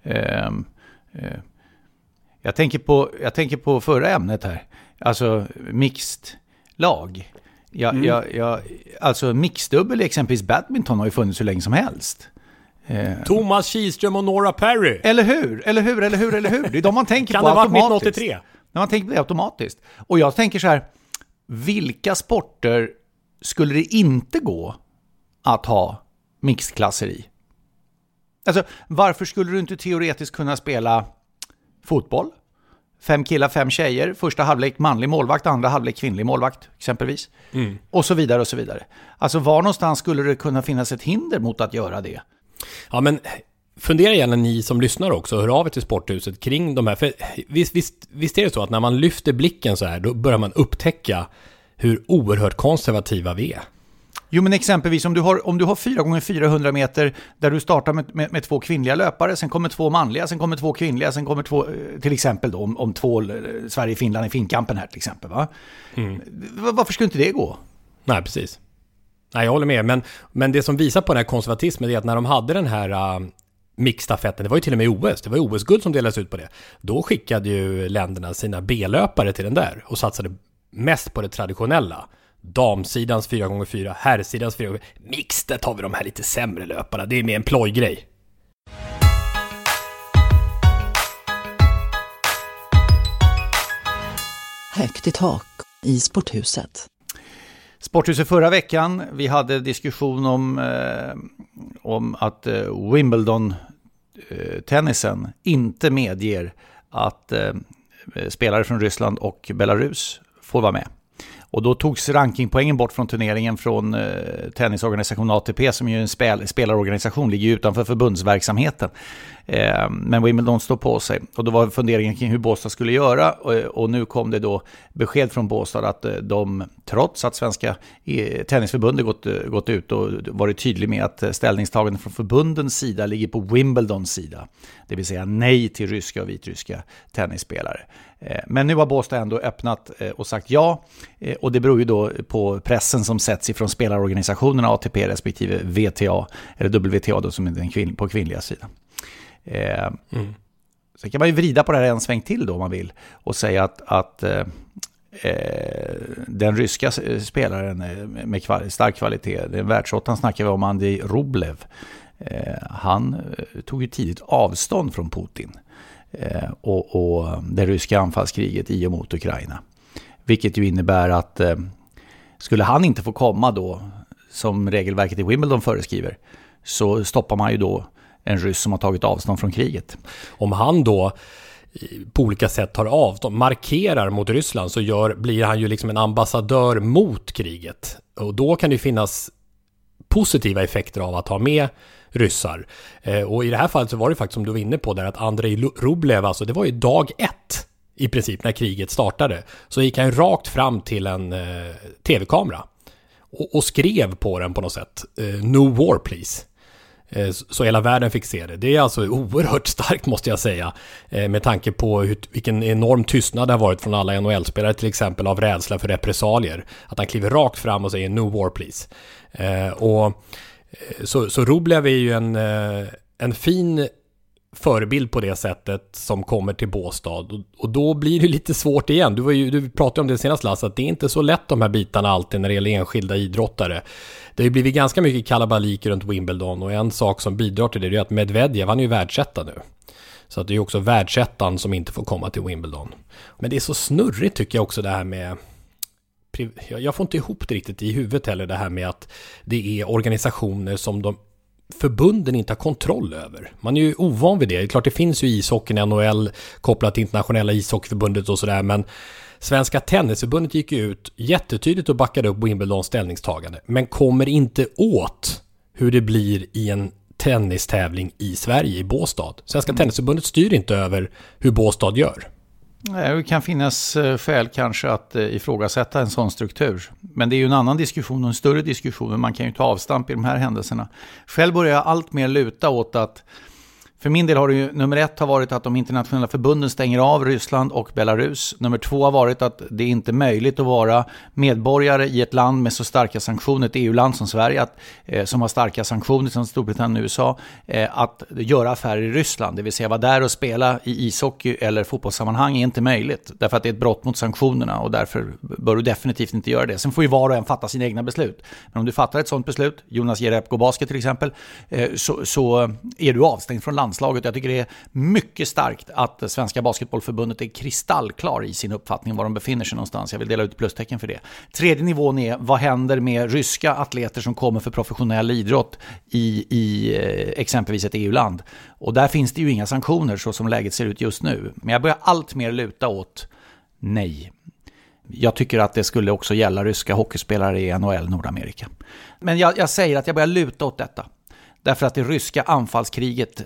Jag tänker på förra ämnet här. Alltså mixed lag. Alltså mixdubbel, exempelvis badminton, har ju funnits så länge som helst. Thomas Kihlström och Nora Perry. Eller hur? Det är de man tänker kan på det vara automatiskt. 1983? När man tänker på det automatiskt. Och jag tänker så här, vilka sporter skulle det inte gå att ha mixklasser i? Alltså, varför skulle du inte teoretiskt kunna spela fotboll? 5 killar, 5 tjejer. Första halvlek manlig målvakt, andra halvlek kvinnlig målvakt exempelvis. Och så vidare och så vidare. Alltså var någonstans skulle det kunna finnas ett hinder mot att göra det? Ja, men fundera gärna ni som lyssnar också. Hör av er till Sporthuset kring de här. För visst är det så att när man lyfter blicken så här, då börjar man upptäcka hur oerhört konservativa vi är. Jo, men exempelvis om du har 4x400 meter där du startar med 2 kvinnliga löpare, sen kommer 2 manliga, sen kommer 2 kvinnliga, sen kommer 2, till exempel då, om 2 Sverige-Finland i finkampen här till exempel, va? Varför skulle inte det gå? Nej, precis. Nej, jag håller med. Men det som visar på den här konservatismen är att när de hade den här mixstafetten, det var ju till och med OS, det var OS-guld som delades ut på det. Då skickade ju länderna sina B-löpare till den där och satsade mest på det traditionella. Damsidans 4x4, herrsidans 4x4. Mixet har vi de här lite sämre löparna. Det är mer en plojgrej. Högt i tak i Sporthuset. Sporthuset förra veckan, vi hade diskussion om att Wimbledon-tennisen inte medger att spelare från Ryssland och Belarus får vara med. Och då togs rankingpoängen bort från turneringen från tennisorganisationen ATP, som ju är en spelarorganisation, ligger utanför förbundsverksamheten. Men Wimbledon står på sig. Och då var funderingen kring hur Båstad skulle göra. Och nu kom det då besked från Båstad att de, trots att svenska tennisförbundet gått ut och varit tydlig med att ställningstagande från förbundens sida ligger på Wimbledons sida. Det vill säga nej till ryska och vitryska tennisspelare. Men nu har Båstad ändå öppnat och sagt ja, och det beror ju då på pressen som sätts ifrån spelarorganisationerna ATP respektive VTA, eller WTA då, som är på kvinnliga sidan. Så kan man ju vrida på det här en sväng till då om man vill och säga att den ryska spelaren med stark kvalitet, det är en världsåttan, snackar vi om Andrei Rublev, han tog ju tidigt avstånd från Putin och det ryska anfallskriget i och mot Ukraina. Vilket ju innebär att skulle han inte få komma då, som regelverket i Wimbledon föreskriver, så stoppar man ju då en ryss som har tagit avstånd från kriget. Om han då på olika sätt tar avstånd, markerar mot Ryssland, så blir han ju liksom en ambassadör mot kriget. Och då kan det finnas positiva effekter av att ha med ryssar. Och i det här fallet så var det faktiskt, som du var inne på där, att Andrei Rublev, alltså det var ju dag 1 i princip när kriget startade, så gick han rakt fram till en tv-kamera och skrev på den på något sätt, No war please. Så hela världen fick se det. Det är alltså oerhört starkt, måste jag säga, med tanke på vilken enorm tystnad det har varit från alla NHL-spelare till exempel, av rädsla för repressalier. Att han kliver rakt fram och säger No war please. Så Rublev är ju en fin förebild på det sättet som kommer till Båstad, och då blir det lite svårt igen. Du pratade om det senast, Lasse, att det är inte så lätt de här bitarna alltid när det gäller enskilda idrottare. Det har ju blivit ganska mycket kalabalik runt Wimbledon, och en sak som bidrar till det är att Medvedev, han är ju världsetta nu. Så att det är ju också världsettan som inte får komma till Wimbledon. Men det är så snurrigt, tycker jag också, det här med... Jag får inte ihop det riktigt i huvudet heller, det här med att det är organisationer som förbunden inte har kontroll över. Man är ju ovan vid det. Det är klart, det finns ju ishockeyn, NHL kopplat till internationella ishockeyförbundet och sådär, men Svenska tennisförbundet gick ju ut jättetydligt och backade upp Wimbledons ställningstagande, men kommer inte åt hur det blir i en tennistävling i Sverige, i Båstad. Svenska tennisförbundet styr inte över hur Båstad gör. Det kan finnas skäl kanske att ifrågasätta en sån struktur. Men det är ju en annan diskussion och en större diskussion. Men man kan ju ta avstamp i de här händelserna. Själv börjar jag allt mer luta åt att, för min del har det ju, nummer 1 har varit att de internationella förbunden stänger av Ryssland och Belarus. Nummer 2 har varit att det är inte möjligt att vara medborgare i ett land med så starka sanktioner, ett EU-land som Sverige, som har starka sanktioner som Storbritannien och USA, att göra affärer i Ryssland. Det vill säga vara där och spela i ishockey eller fotbollssammanhang är inte möjligt. Därför att det är ett brott mot sanktionerna, och därför bör du definitivt inte göra det. Sen får ju var och en fatta sina egna beslut. Men om du fattar ett sådant beslut, Jonas Jerebko basket till exempel, så är du avstängd från landslaget. Jag tycker det är mycket starkt att Svenska basketbollförbundet är kristallklar i sin uppfattning var de befinner sig någonstans. Jag vill dela ut plustecken för det. Tredje nivån är, vad händer med ryska atleter som kommer för professionell idrott i exempelvis ett EU-land? Och där finns det ju inga sanktioner så som läget ser ut just nu. Men jag börjar allt mer luta åt nej. Jag tycker att det skulle också gälla ryska hockeyspelare i NHL Nordamerika. Men jag säger att jag börjar luta åt detta. Därför att det ryska anfallskriget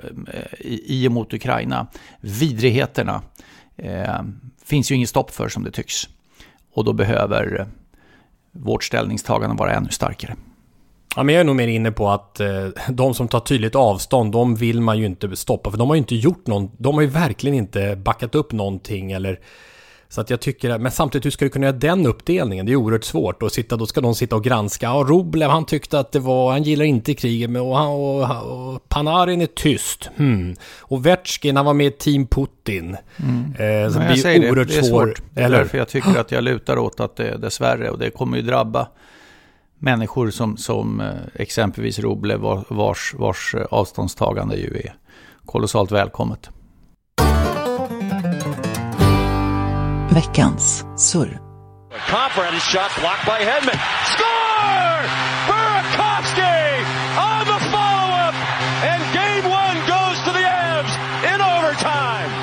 i och mot Ukraina, vidrigheterna, finns ju ingen stopp för som det tycks. Och då behöver vårt ställningstagande vara ännu starkare. Ja, men jag är nog mer inne på att de som tar tydligt avstånd, de vill man ju inte stoppa. För de har ju inte gjort de har ju verkligen inte backat upp någonting eller... Så att jag tycker, men samtidigt, hur ska du kunna göra den uppdelningen? Det är oerhört svårt att då ska de sitta och granska. Ja, Rublev, han tyckte att han gillar inte kriget, men och Panarin är tyst. Och Vetchkin, han var med i Team Putin. Så det blir oerhört det är svårt. Det är därför jag tycker att jag lutar åt att det dessvärre, och det kommer ju drabba människor som exempelvis Rublev, vars avståndstagande ju är kolossalt välkommet. Veckans surr. Conference shot blocked by Hedman. Score! Burakovsky on the follow-up! And game one goes to the Avs in overtime!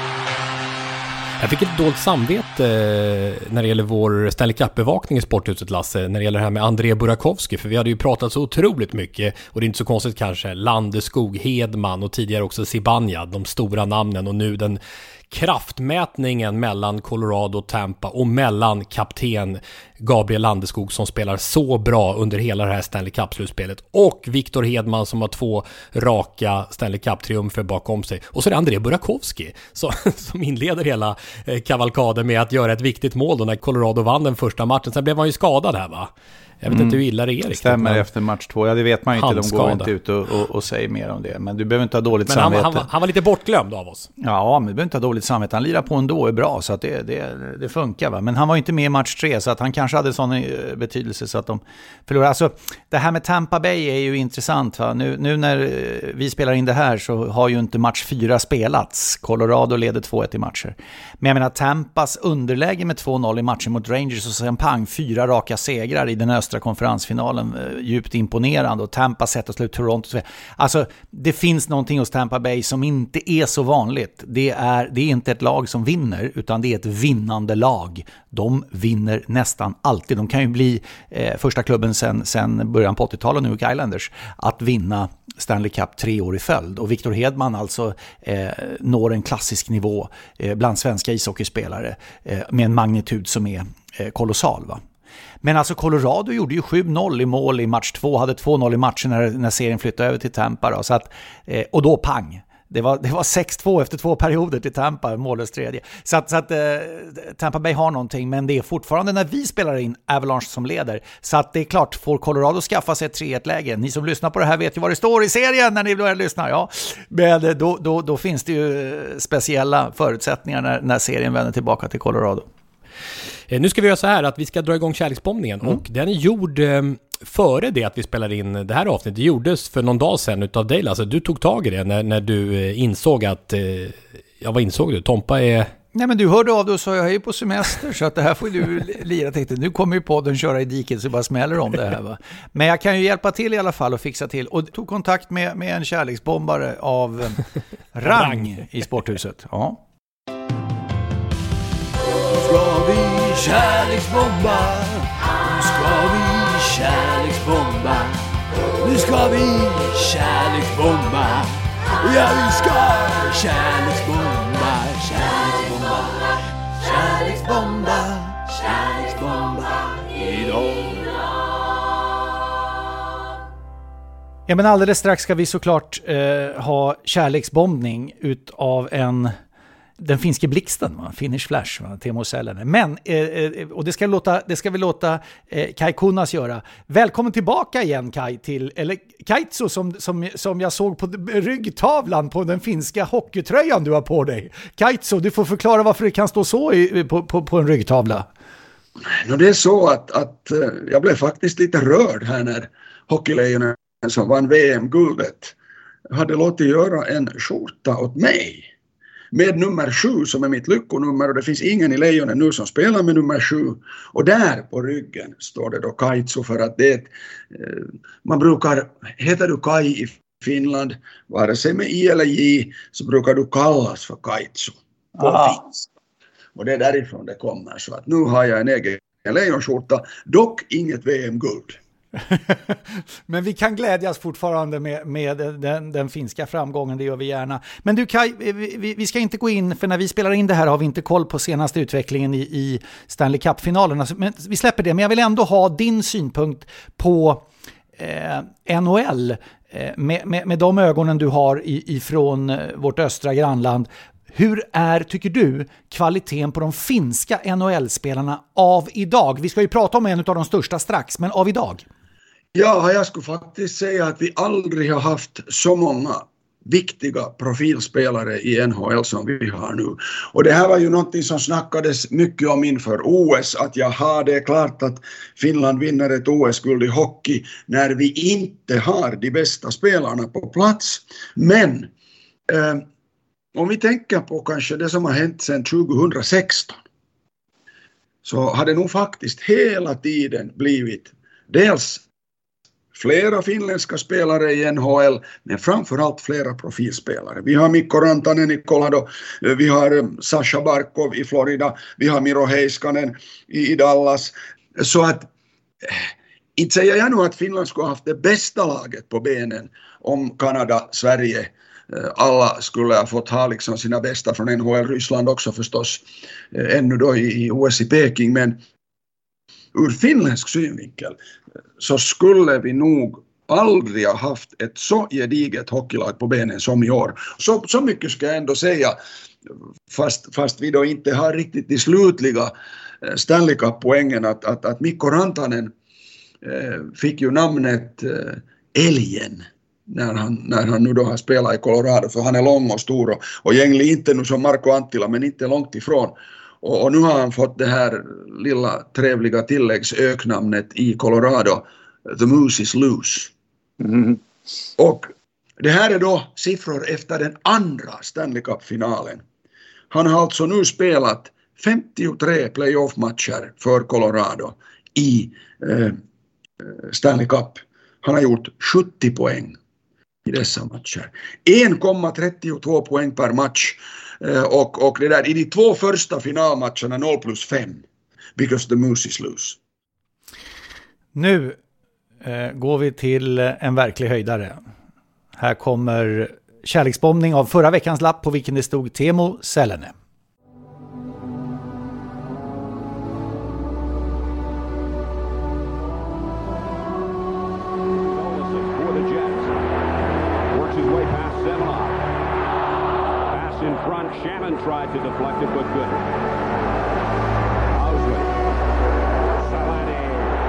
Jag fick ett dåligt samvete när det gäller vår Stanley Cup-bevakning i Sporthuset, Lasse, när det gäller det här med André Burakovsky, för vi hade ju pratat så otroligt mycket, och det är inte så konstigt kanske, Landeskog, Hedman och tidigare också Zibanejad, de stora namnen, och nu den kraftmätningen mellan Colorado och Tampa och mellan kapten Gabriel Landeskog som spelar så bra under hela det här Stanley Cup-slutspelet och Victor Hedman som har 2 raka Stanley Cup-triumfer bakom sig. Och så är det André Burakovsky som inleder hela kavalkaden med att göra ett viktigt mål då när Colorado vann den första matchen. Sen blev han ju skadad här, va? Jag vet inte hur illa det är riktigt. Stämmer efter match 2. Ja, det vet man ju inte. De går inte ut och säger mer om det. Men du behöver inte ha dåligt samvete. Han var lite bortglömd av oss. Ja, men du behöver inte ha dåligt samvete. Han lirar på ändå är bra, så att det funkar, va? Men han var inte med i match 3, så att han kanske hade sån betydelse så att de förlorade. Alltså, det här med Tampa Bay är ju intressant, va? Nu när vi spelar in det här så har ju inte match 4 spelats. Colorado leder 2-1 i matcher. Men jag menar, Tampas underläge med 2-0 i matchen mot Rangers och sen pang 4 raka segrar i den östra konferensfinalen, djupt imponerande, och Tampa sätter slut Toronto. Alltså, det finns någonting hos Tampa Bay som inte är så vanligt. Det är inte ett lag som vinner, utan det är ett vinnande lag. De vinner nästan alltid. De kan ju bli första klubben sen början på 80-talet, New York Islanders, att vinna Stanley Cup 3 år i följd. Och Victor Hedman alltså når en klassisk nivå bland svenska ishockeyspelare med en magnitud som är kolossal, va? Men alltså Colorado gjorde ju 7-0 i mål i match 2, hade 2-0 i matchen när serien flyttade över till Tampa då, så att, och då pang. Det var 6-2 efter 2 perioder till Tampa, målens tredje. Så att Tampa Bay har någonting, men det är fortfarande när vi spelar in Avalanche som leder. Så att det är klart, får Colorado skaffa sig ett 3-1-läge. Ni som lyssnar på det här vet ju vad det står i serien när ni börjar lyssna. Ja. Men då finns det ju speciella förutsättningar när serien vänder tillbaka till Colorado. Nu ska vi göra så här att vi ska dra igång kärleksbombningen, och den är gjord före det att vi spelar in det här avsnittet. Det gjordes för någon dag sedan utav dig, alltså du tog tag i det när du insåg att vad insåg du? Tompa är... Nej, men du hörde av dig och sa jag är ju på semester, så att det här får du lira. Tänkte, nu kommer ju podden köra i diket så bara smäller om det här, va? Men jag kan ju hjälpa till i alla fall och fixa till, och tog kontakt med en kärleksbombare av rang i Sporthuset. Ja. Ska vi kärleksbomba? Nu ska vi kärleksbomba. Nu ska vi kärleksbomba. Ja, vi ska kärleksbomba. Kärleksbomba. Kärleksbomba. Kärleksbomba idag. Ja, men alldeles strax ska vi såklart ha kärleksbombning utav den finske blixten, va? Finnish Flash, va? Teemu Selänne. Men, och det ska vi låta Kai Kunnas göra. Välkommen tillbaka igen, Kai, till Kaitso som jag såg på ryggtavlan på den finska hockeytröjan du har på dig. Kaitso, du får förklara varför det kan stå så på en ryggtavla. Det är så att jag blev faktiskt lite rörd här när hockeylejonen som vann VM-guldet hade låtit göra en skjorta åt mig med nummer 7 som är mitt lyckonummer, och det finns ingen i Lejonen nu som spelar med nummer 7, och där på ryggen står det då Kaitso, för att det är man brukar, heter du Kai i Finland, vare sig med I eller J, så brukar du kallas för Kaitso på finska, och det är därifrån det kommer. Så att nu har jag en egen lejonskjorta, dock inget VM-guld. Men vi kan glädjas fortfarande med den finska framgången, det gör vi gärna. Men du Kai, vi ska inte gå in, för när vi spelar in det här har vi inte koll på senaste utvecklingen i Stanley Cup-finalerna. Men vi släpper det, men jag vill ändå ha din synpunkt på NHL med de ögonen du har ifrån vårt östra grannland. Hur är, tycker du, kvaliteten på de finska NHL-spelarna av idag? Vi ska ju prata om en av de största strax, men av idag? Ja, jag skulle faktiskt säga att vi aldrig har haft så många viktiga profilspelare i NHL som vi har nu. Och det här var ju någonting som snackades mycket om inför OS, att det är klart att Finland vinner ett OS-guld i hockey när vi inte har de bästa spelarna på plats. Men om vi tänker på kanske det som har hänt sedan 2016, så har det nog faktiskt hela tiden blivit dels flera finländska spelare i NHL, men framförallt flera profilspelare. Vi har Mikko Rantanen i Colorado, vi har Sasha Barkov i Florida, vi har Miro Heiskanen i Dallas. Så att inte säger jag nu att Finland skulle ha haft det bästa laget på benen om Kanada, Sverige, alla skulle ha fått ha liksom sina bästa från NHL, Ryssland också förstås, ännu då i OS i Peking, men ur finländsk synvinkel så skulle vi nog aldrig ha haft ett så gediget hockeylag på benen som i år. Så mycket ska jag ändå säga, fast vi då inte har riktigt de slutliga Stanley Cup-poängen, att Mikko Rantanen fick ju namnet Älgen när han nu då har spelat i Colorado, för han är lång och stor och egentligen inte nu som Marco Anttila, men inte långt ifrån. Och nu har han fått det här lilla trevliga tilläggsöknamnet i Colorado, The Moose is Loose. Mm. Och det här är då siffror efter den andra Stanley Cup-finalen. Han har alltså nu spelat 53 playoff-matcher för Colorado i Stanley Cup. Han har gjort 70 poäng i dessa matcher. 1,32 poäng per match. Och det där i de 2 första finalmatcherna 0+5. Because the Moose is loose. Nu går vi till en verklig höjdare. Här kommer kärleksbombning av förra veckans lapp på vilken det stod Teemu Selänne. Shannon tried to deflect it, but good. Owsley. Selänne.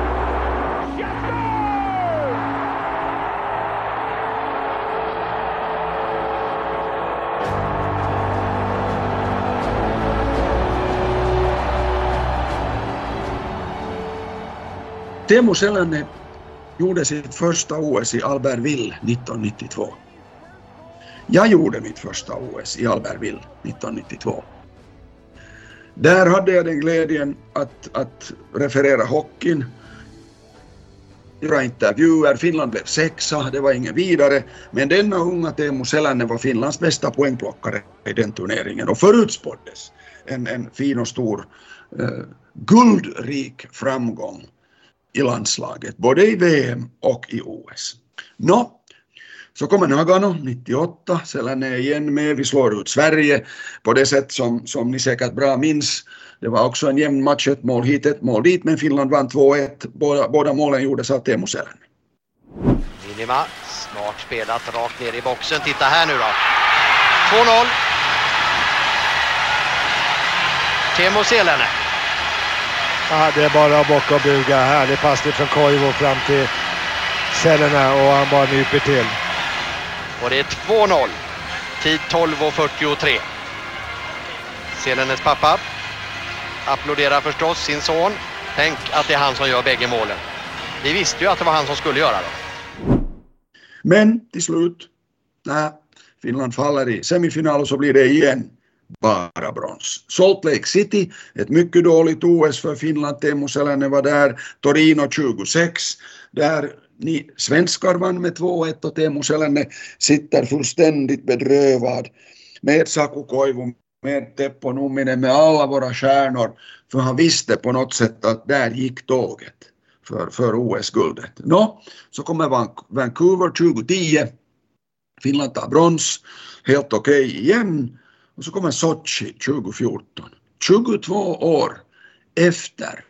Teemu Selänne gjorde sitt första OS i Albertville 1992. Jag gjorde mitt första OS i Albertville 1992. Där hade jag den glädjen att referera hockeyn, göra intervjuer. Finland blev 6:a, det var ingen vidare. Men denna unga Teemu Selänne var Finlands bästa poängplockare i den turneringen. Och förutspåddes en fin och stor guldrik framgång i landslaget, både i VM och i OS. Så kommer Nagano 98, Selänne är igen med, vi slår ut Sverige på det sätt som ni säkert bra minns. Det var också en jämn match, ett mål hit, ett mål dit, men Finland vann 2-1. Båda målen gjordes av Teemu Selänne. Minima, smart spelat rakt ner i boxen, titta här nu då. 2-0. Teemu Selänne. Ja, det är bara att bocka och buga. Härlig passning från Koivu fram till Selänne och han bara nyper till. Och det är 2-0. Tid 12:43. Selännes pappa applåderar förstås sin son. Tänk att det är han som gör bägge målen. Vi visste ju att det var han som skulle göra det. Men till slut, när Finland faller i semifinal, så blir det igen bara brons. Salt Lake City, ett mycket dåligt OS för Finland. Teemu Selänne var där. Torino 26, där ni svenskar vann med 2-1 och Teemu Selänne sitter fullständigt bedrövad med Saku Koivu, med Teppo Numminen, med alla våra stjärnor, för han visste på något sätt att där gick tåget för OS-guldet. Så kommer Vancouver 2010, Finland tar brons, helt okej igen, och så kommer Sochi 2014, 22 år efter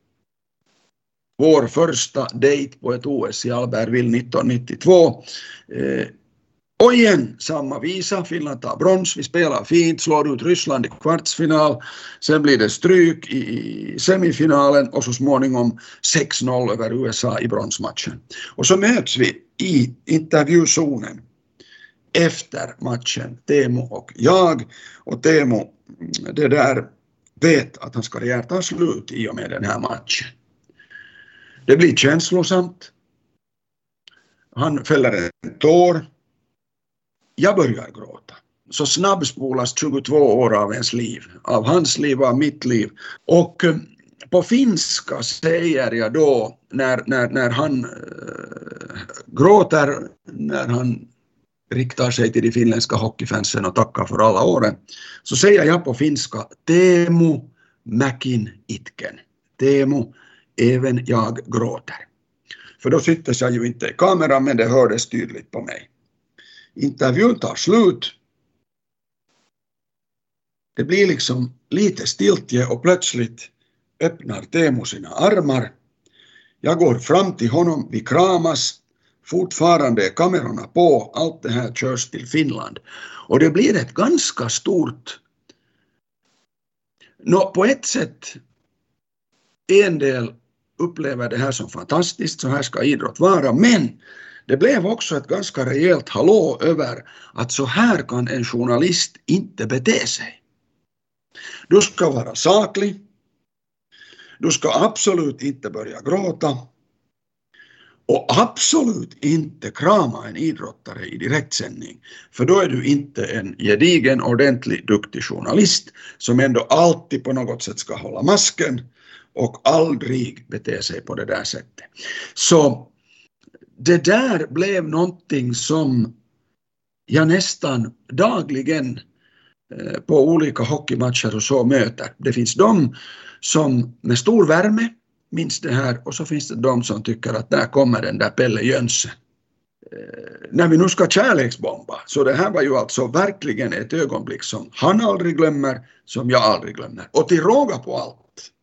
vår första dejt på ett OS i Albertville 1992. Och igen samma visa, Finland tar brons, vi spelar fint, slår ut Ryssland i kvartsfinal, sen blir det stryk i semifinalen och så småningom 6-0 över USA i bronsmatchen. Och så möts vi i intervjuzonen efter matchen, Teemu och jag, och Teemu det där vet att hans karriär tar slut i och med den här matchen. Det blir känslosamt. Han fäller en tår. Jag börjar gråta. Så snabbspolas 22 år av ens liv. Av hans liv, av mitt liv. Och på finska säger jag då när han gråter, när han riktar sig till de finländska hockeyfansen och tackar för alla åren, så säger jag på finska: Teemu mäkin itken. Teemu, även jag gråter. För då sitter jag ju inte i kameran, men det hördes tydligt på mig. Intervjun tar slut. Det blir liksom lite stiltje och plötsligt öppnar Teemu sina armar. Jag går fram till honom, vi kramas. Fortfarande är kamerorna på, allt det här körs till Finland. Och det blir ett ganska stort... på ett sätt, en del upplever det här som fantastiskt, så här ska idrott vara, men det blev också ett ganska rejält hallå över att så här kan en journalist inte bete sig. Du ska vara saklig, du ska absolut inte börja gråta och absolut inte krama en idrottare i direktsändning, för då är du inte en gedigen, ordentlig, duktig journalist som ändå alltid på något sätt ska hålla masken och aldrig bete sig på det där sättet. Så det där blev någonting som jag nästan dagligen på olika hockeymatcher och så möter. Det finns de som med stor värme minns det här, och så finns det de som tycker att där kommer den där Pelle Jönsson. När vi nu ska kärleksbomba, så det här var ju alltså verkligen ett ögonblick som han aldrig glömmer, som jag aldrig glömmer. Och till råga på allt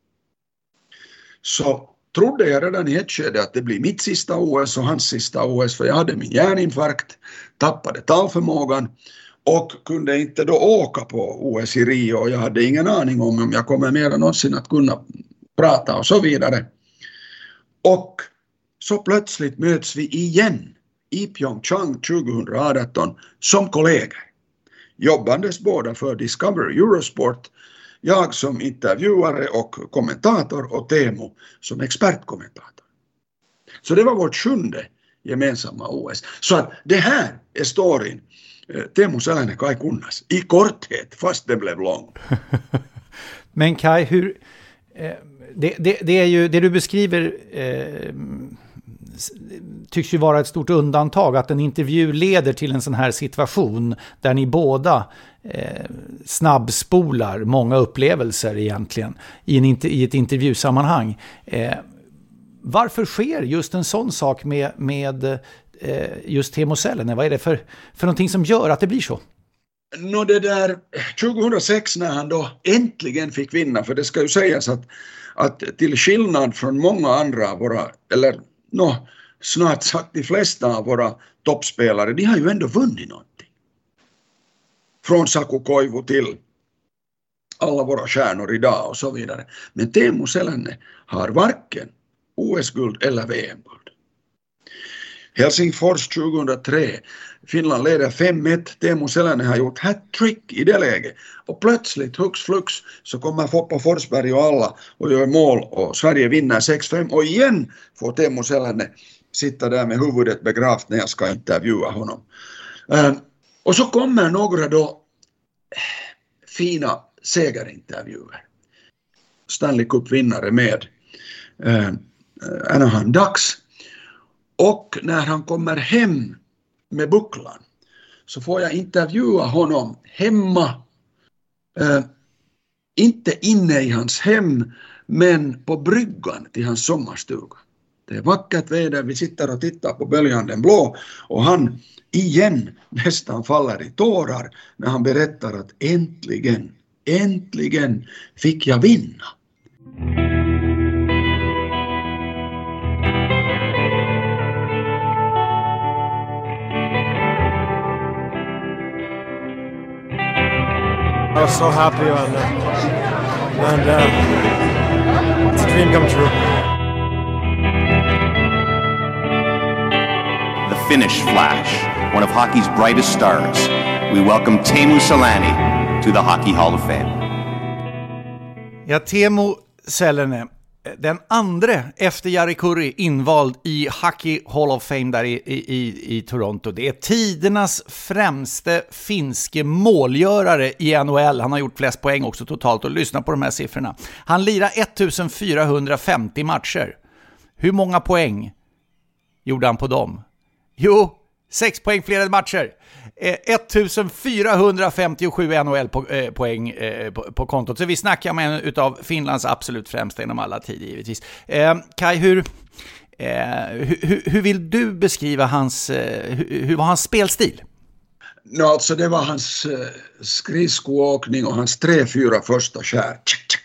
så trodde jag redan i ett skede att det blir mitt sista OS och hans sista OS, för jag hade min hjärninfarkt, tappade talförmågan och kunde inte då åka på OS i Rio, och jag hade ingen aning om jag kommer mer än någonsin att kunna prata och så vidare. Och så plötsligt möts vi igen i Pyeongchang 2018 som kollegor. Jobbandes båda för Discovery Eurosport, jag som intervjuare och kommentator och Teemu som expertkommentator. Så det var vårt 7:e gemensamma OS. Så att det här är storyn. Teemu Selänne Kai Kunnas i korthet, fast det blev lång. Men Kai, hur... Det är ju det du beskriver tycks ju vara ett stort undantag, att en intervju leder till en sån här situation där ni båda snabbspolar många upplevelser egentligen i ett intervjusammanhang. Varför sker just en sån sak med just Teemu Selänne? Vad är det för någonting som gör att det blir så? Det där 2006 när han då äntligen fick vinna, för det ska ju sägas att till skillnad från många andra av våra, eller snart sagt de flesta av våra toppspelare, de har ju ändå vunnit någonting. Från Saku Koivu till alla våra stjärnor idag och så vidare. Men Teemu Selänne har varken OS-guld eller VM-guld. Helsingfors 2003, Finland leder 5-1, Teemu Selänne har gjort hat-trick i det läget. Och plötsligt, hux flux, så kommer Foppa Forsberg och alla och gör mål och Sverige vinner 6-5. Och igen får Teemu Selänne sitta där med huvudet begravt när jag ska intervjua honom. Och så kommer några då fina segerintervjuer. Stanley Cup-vinnare med Anaheim Ducks. Och när han kommer hem med bucklan så får jag intervjua honom hemma. Inte inne i hans hem, men på bryggan till hans sommarstuga. Det är vackert väder, vi sitter och tittar på böljan den blå, och han igen nästan faller i tårar när han berättar att äntligen fick jag vinna. I was so happy and it's a dream come true. The Finnish Flash, one of hockey's brightest stars. We welcome Teemu Selänne to the Hockey Hall of Fame. Ja, Teemu Selänne. Den andra efter Jari Kurri invald i Hockey Hall of Fame där i Toronto. Det är tidernas främste finske målgörare i NHL. Han har gjort flest poäng också totalt, och lyssna på de här siffrorna. Han lirar 1450 matcher. Hur många poäng gjorde han på dem? Jo, 6 poäng fler än matcher. 1457 NHL-poäng på kontot. Så vi snackar med en utav Finlands absolut främsta inom alla tider, givetvis. Kai, hur vill du beskriva hur var hans spelstil? Alltså det var hans skridskoåkning och hans 3-4 första skär.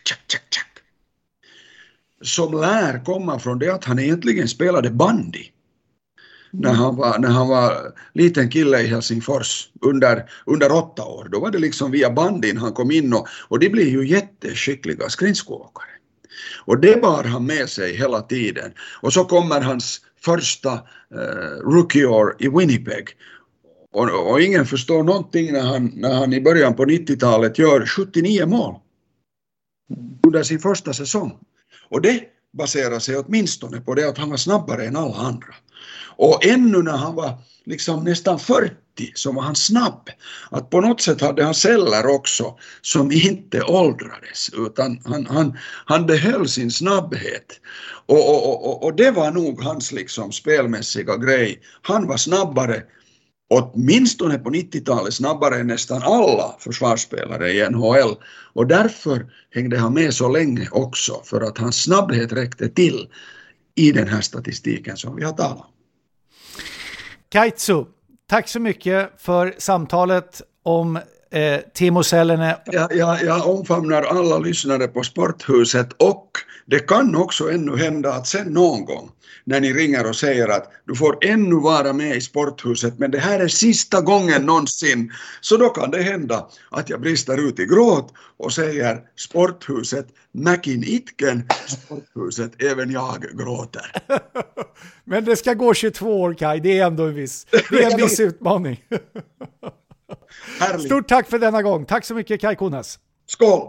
Som lär komma från det att han egentligen spelade bandy. När han var liten kille i Helsingfors under 8 år. Då var det liksom via bandin han kom in och det blev ju jätteskickliga skridskoåkare. Och det bar han med sig hela tiden. Och så kommer hans första rookie-år i Winnipeg. Och ingen förstår någonting när han i början på 90-talet gör 79 mål under sin första säsong. Och det baserar sig åtminstone på det att han var snabbare än alla andra. Och ännu när han var liksom nästan 40 så var han snabb. Att på något sätt hade han celler också som inte åldrades, utan han behöll sin snabbhet. Och det var nog hans liksom spelmässiga grej. Han var snabbare, åtminstone på 90-talet snabbare än nästan alla försvarsspelare i NHL. Och därför hängde han med så länge också, för att hans snabbhet räckte till i den här statistiken som vi har talat om. Kaitsu, tack så mycket för samtalet om Teemu Selänne. Jag omfamnar alla lyssnare på Sporthuset, och det kan också ännu hända att sen någon gång när ni ringer och säger att du får ännu vara med i Sporthuset, men det här är sista gången någonsin, så då kan det hända att jag brister ut i gråt och säger Sporthuset, Mäkin itken, Sporthuset, även jag gråter. Men det ska gå 22 år, Kai, det är ändå en viss utmaning. Stort tack för denna gång. Tack så mycket, Kai Kunas. Skål!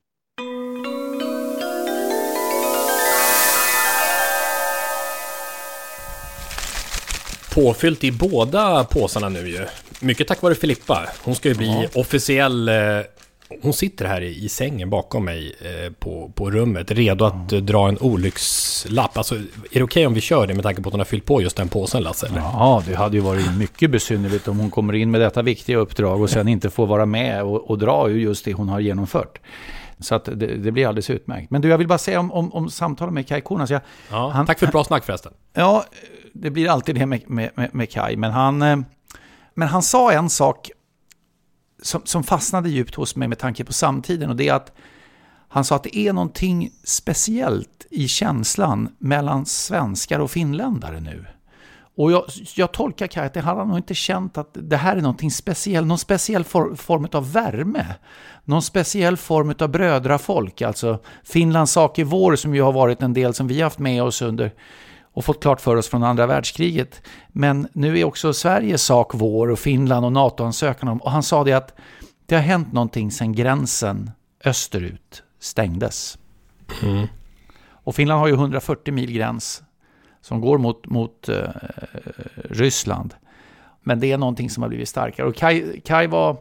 Påfyllt i båda påsarna nu ju. Mycket tack vare Filippa. Hon ska ju bli officiell. Hon sitter här i sängen bakom mig på rummet, redo att dra en olyckslapp. Alltså, är det okej om vi kör det med tanke på att hon har fyllt på just den påsen, Lasse? Eller? Ja, det hade ju varit mycket besynnerligt om hon kommer in med detta viktiga uppdrag och sen inte får vara med och dra just det hon har genomfört. Så att det blir alldeles utmärkt. Men du, jag vill bara säga om samtalet med Kai Kunas. Tack för ett bra snack förresten. Ja, det blir alltid det med Kai. Men han sa en sak som fastnade djupt hos mig med tanke på samtiden. Och det är att han sa att det är någonting speciellt i känslan mellan svenskar och finländare nu. Och jag tolkar Kai att han har nog inte känt att det här är någonting speciellt. Någon speciell form av värme. Någon speciell form av brödrafolk. Alltså Finlands sak i vår, som ju har varit en del som vi har haft med oss under och fått klart för oss från andra världskriget. Men nu är också Sveriges sak vår och Finland och NATO-ansökan om. Och han sa det att det har hänt någonting sedan gränsen österut stängdes. Mm. Och Finland har ju 140 mil gräns som går mot Ryssland. Men det är någonting som har blivit starkare. Och Kai var...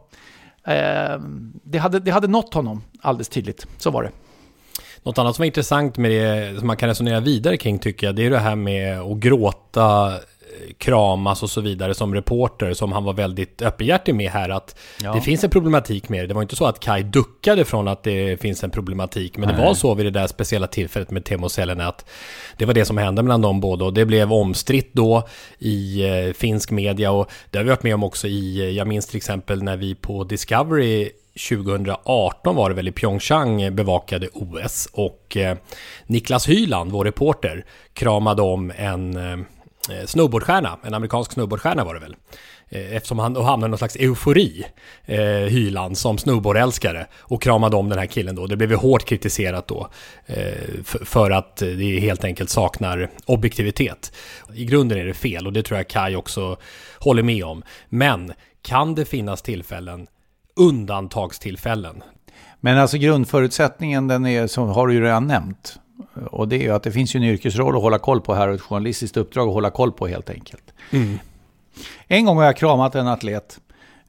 det hade nått honom alldeles tydligt. Så var det. Något annat som är intressant med det, som man kan resonera vidare kring, tycker jag, det är det här med att gråta, kramas och så vidare som reporter, som han var väldigt öppenhjärtig med här, att det finns en problematik med det. Det var inte så att Kai duckade från att det finns en problematik, men det var så vid det där speciella tillfället med Teemu Selänne att det var det som hände mellan dem båda, och det blev omstritt då i finsk media, och det har vi varit med om också jag minns till exempel när vi på Discovery 2018 var det väl i Pyeongchang bevakade OS, och Niklas Hyland, vår reporter, kramade om en snowboardstjärna, en amerikansk snowboardstjärna var det väl. Eftersom han hamnade i någon slags eufori, Hyland, som snowboardälskare, och kramade om den här killen då. Det blev ju hårt kritiserat då för att det helt enkelt saknar objektivitet. I grunden är det fel, och det tror jag Kai också håller med om. Men kan det finnas tillfällen, undantagstillfällen? Men alltså grundförutsättningen, den är, som har du ju redan nämnt, Och det är ju att det finns ju en yrkesroll att hålla koll på här och ett journalistiskt uppdrag att hålla koll på helt enkelt. En gång har jag kramat en atlet.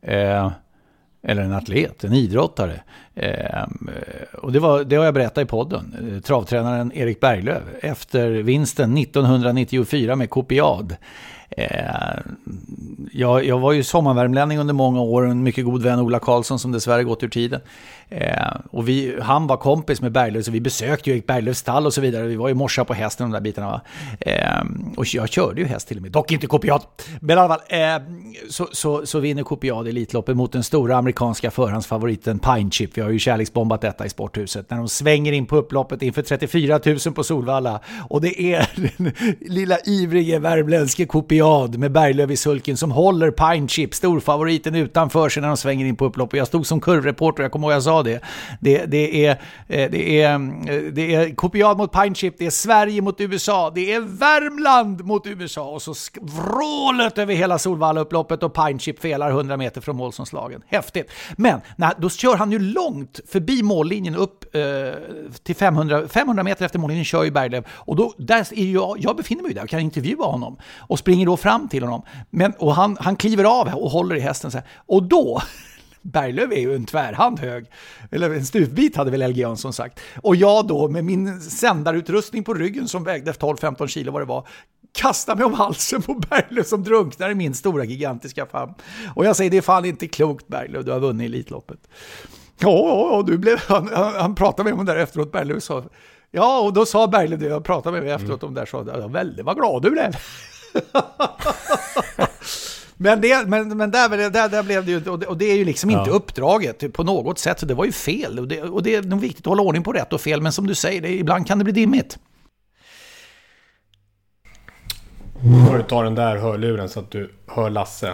En idrottare. Och det har jag berättat i podden. Travtränaren Erik Berglöf efter vinsten 1994 med Copiad. Jag var ju sommarvärmlänning under många år, en mycket god vän Ola Karlsson som dessvärre gått ur tiden. Och han var kompis med Berglöf, så vi besökte ju Erik Berglöfs stall och så vidare. Vi var ju morsa på hästen och de där bitarna, va? Och jag körde ju häst till och med, dock inte Copiad. Men i alla fall, så vinner Copiad Elitloppet mot den stora amerikanska förhandsfavoriten Pine Chip. Vi har ju kärleksbombat detta i sporthuset. När de svänger in på upploppet inför 34 000 på Solvalla. Och det är den lilla ivrige värmländske Copiad med Berglöf i sulken som håller Pine Chip, storfavoriten, utanför sig när de svänger in på upploppet. Jag stod som kurvreporter, jag kommer ihåg jag sa det. Det är Copiad mot Pine Chip, det är Sverige mot USA, det är Värmland mot USA, och så vrålet över hela Solvalla-upploppet och Pine Chip felar 100 meter från målsomslagen. Häftigt. Men då kör han ju långt förbi mållinjen upp till 500 meter efter mållinjen kör ju Berglöf, och då där är jag befinner mig där och kan intervjua honom och springer då fram till honom. Och han kliver av och håller i hästen så här. Och då Berglöf är ju en tvärhand hög, eller en stupbit hade väl LG Jönsson sagt. Och jag då med min sändarutrustning på ryggen som vägde 12-15 kilo vad det var, kastar mig om halsen på Berglöf som drunknar i min stora gigantiska famn. Och jag säger, det är fan inte klokt Berglöf, du har vunnit Elitloppet. Ja, han pratade med mig om det där efteråt, Berglöf sa. Ja, och då sa Berglöf det, jag pratade med mig efteråt om det där, så jag väldigt vad glad du blev. Men där blev det ju, och det är ju liksom inte uppdraget på något sätt, så det var ju fel, och det är nog viktigt att hålla ordning på rätt och fel, men som du säger, ibland kan det bli dimmigt. Du tar den där hörluren så att du hör Lasse.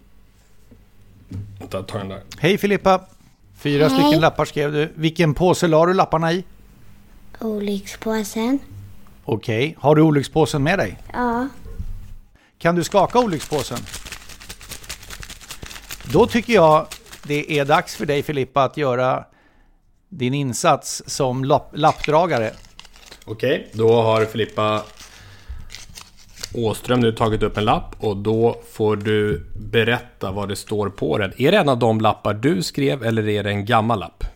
Ta den där. Hej Filippa, 4 stycken lappar skrev du. Vilken påse la du lapparna i? Olyckspåsen. Okej, har du olyckspåsen med dig? Ja. Kan du skaka olyckspåsen? Då tycker jag det är dags för dig Filippa att göra din insats som lappdragare. Okej, då har Filippa Åström nu tagit upp en lapp, och då får du berätta vad det står på den. Är det en av de lappar du skrev eller är det en gammal lapp?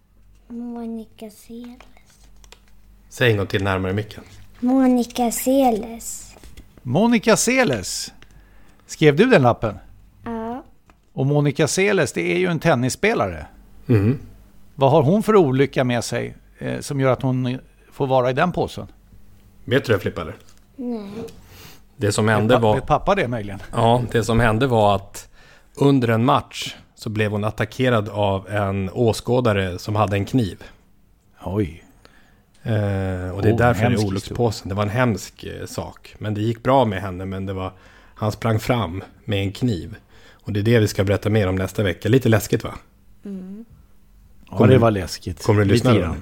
Monica Seles. Säg en gång till närmare micken. Monica Seles. Monica Seles. Skrev du den lappen? Ja. Och Monica Seles, det är ju en tennisspelare. Mm. Vad har hon för olycka med sig som gör att hon får vara i den påsen? Vet du det, Flippa, eller? Nej. Det som hände var... Vet pappa det möjligen? Ja, det som hände var att under en match så blev hon attackerad av en åskådare som hade en kniv. Oj. Och det är därför det är olyckspåsen. Det var en hemsk sak. Men det gick bra med henne, men han sprang fram med en kniv. Och det är det vi ska berätta mer om nästa vecka. Lite läskigt, va? Mm. Ja, det var läskigt. Kommer du lyssna då?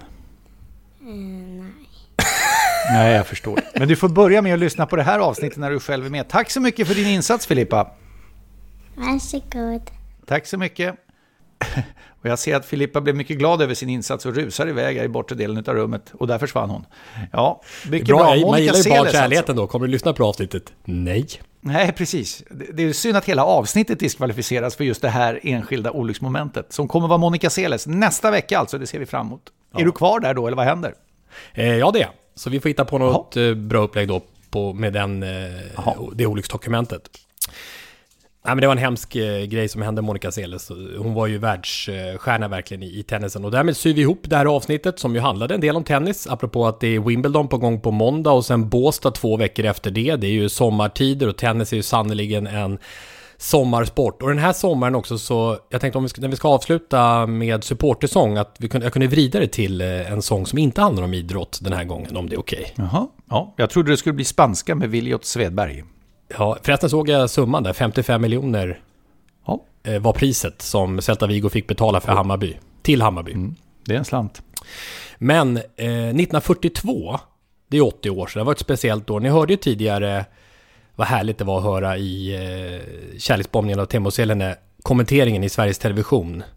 Nej. Nej, jag förstår. Men du får börja med att lyssna på det här avsnittet när du själv är med. Tack så mycket för din insats, Filippa. Varsågod. Tack så mycket. Och jag ser att Filippa blev mycket glad över sin insats och rusar iväg i bortre delen av rummet. Och där försvann hon. Ja, mycket bra. Man gillar ju bara kärleken alltså. Då. Kommer du lyssna på avsnittet? Nej. Nej, precis. Det är synd att hela avsnittet diskvalificeras för just det här enskilda olycksmomentet. Som kommer vara Monica Seles nästa vecka alltså, det ser vi fram emot. Ja. Är du kvar där då, eller vad händer? Ja, det är. Så vi får hitta på något bra upplägg då med det olycksdokumentet. Nej, men det var en hemsk grej som hände Monica Seles. Hon var ju världsstjärna verkligen i tennisen. Och därmed syr vi ihop det här avsnittet som ju handlade en del om tennis. Apropå att det är Wimbledon på gång på måndag och sen Båstad 2 veckor efter det. Det är ju sommartider och tennis är ju sannoliken en sommarsport. Och den här sommaren också så, jag tänkte när vi ska avsluta med supportersång att jag kunde vrida det till en sång som inte handlar om idrott den här gången, om det är okej. Jaha, ja. Jag trodde det skulle bli spanska med Viljot Svedberg. Ja, förresten såg jag summan där, 55 miljoner var priset som Celta Vigo fick betala för Hammarby, till Hammarby. Det är en slant. Men 1942, det är 80 år, så det var ett speciellt år. Ni hörde ju tidigare vad härligt det var att höra i kärleksbombningen av Teemu Selänne kommenteringen i Sveriges Television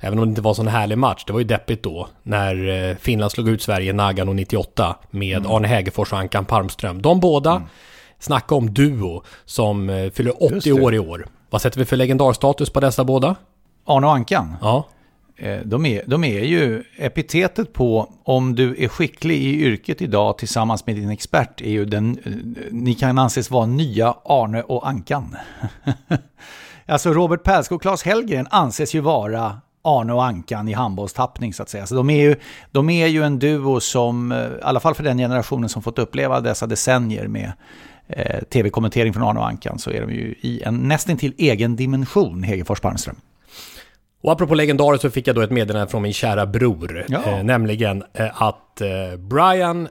Även om det inte var en sån härlig match. Det var ju deppigt då när Finland slog ut Sverige i Nagano 98 med Arne Hägerfors och Ankan Palmström. De båda snackade om duo som fyller 80 år i år. Vad sätter vi för legendarstatus på dessa båda? Arne och Ankan? Ja. De är ju epitetet på om du är skicklig i yrket idag tillsammans med din expert är ju ni kan anses vara nya Arne och Ankan. Alltså Robert Pälske och Claes Hellgren anses ju vara Arne och Ankan i handbollstappning så att säga. Så de är ju en duo som, i alla fall för den generationen som fått uppleva dessa decennier med tv-kommentering från Arne och Ankan, så är de ju i en nästan till egen dimension, Hägerfors Palmström. Och apropå legendarer så fick jag då ett meddelande från min kära bror. Nämligen att Brian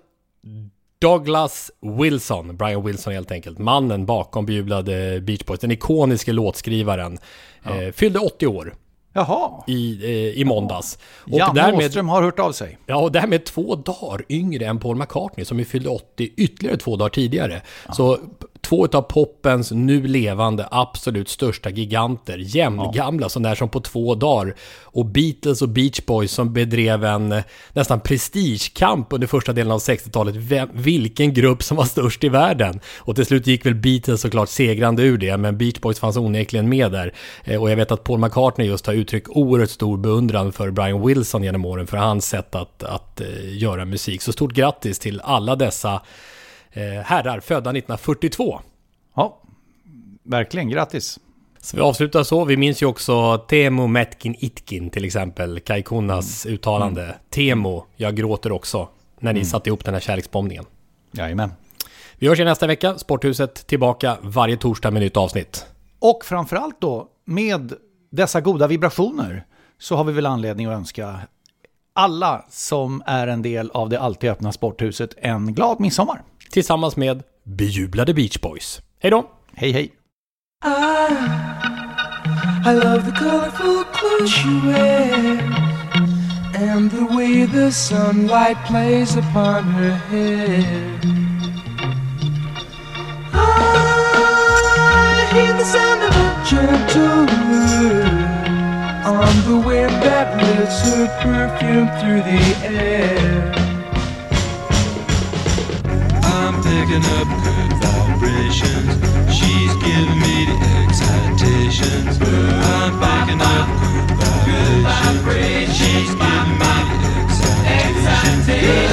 Wilson helt enkelt, mannen bakom bejublade Beach Boys, den ikoniska låtskrivaren, fyllde 80 år. Jaha. I måndags. Och Jan Åström har hört av sig. Ja, och därmed 2 dagar yngre än Paul McCartney som ju fyllde 80 ytterligare 2 dagar tidigare. Ja. Så 2 av popens nu levande absolut största giganter, jämngamla, så när som på 2 dagar. Och Beatles och Beach Boys som bedrev en nästan prestigekamp under första delen av 60-talet. Vilken grupp som var störst i världen. Och till slut gick väl Beatles såklart segrande ur det, men Beach Boys fanns onekligen med där. Och jag vet att Paul McCartney just har uttryckt oerhört stor beundran för Brian Wilson genom åren för hans sätt att göra musik. Så stort grattis till alla dessa herrar födda 1942. Ja, verkligen grattis. Så vi avslutar så. Vi minns ju också Teemu Metkin Itkin till exempel, Kai Kunnas uttalande. Teemu, jag gråter också, när ni satte ihop den här kärleksbombningen. Jajamän. Vi hörs i nästa vecka. Sporthuset tillbaka varje torsdag med nytt avsnitt. Och framförallt då, med dessa goda vibrationer så har vi väl anledning att önska alla som är en del av det alltid öppna sporthuset en glad midsommar. Tillsammans med bejublade Beach Boys. Hej då! Hej hej! I love the colorful clothes you wear and the way the sunlight plays upon her hair. I hear the sound of a gentle word on the wind that lifts her perfume through the air. I'm picking up good vibrations. She's giving me the excitations. I'm picking up good vibrations. She's giving me the excitations.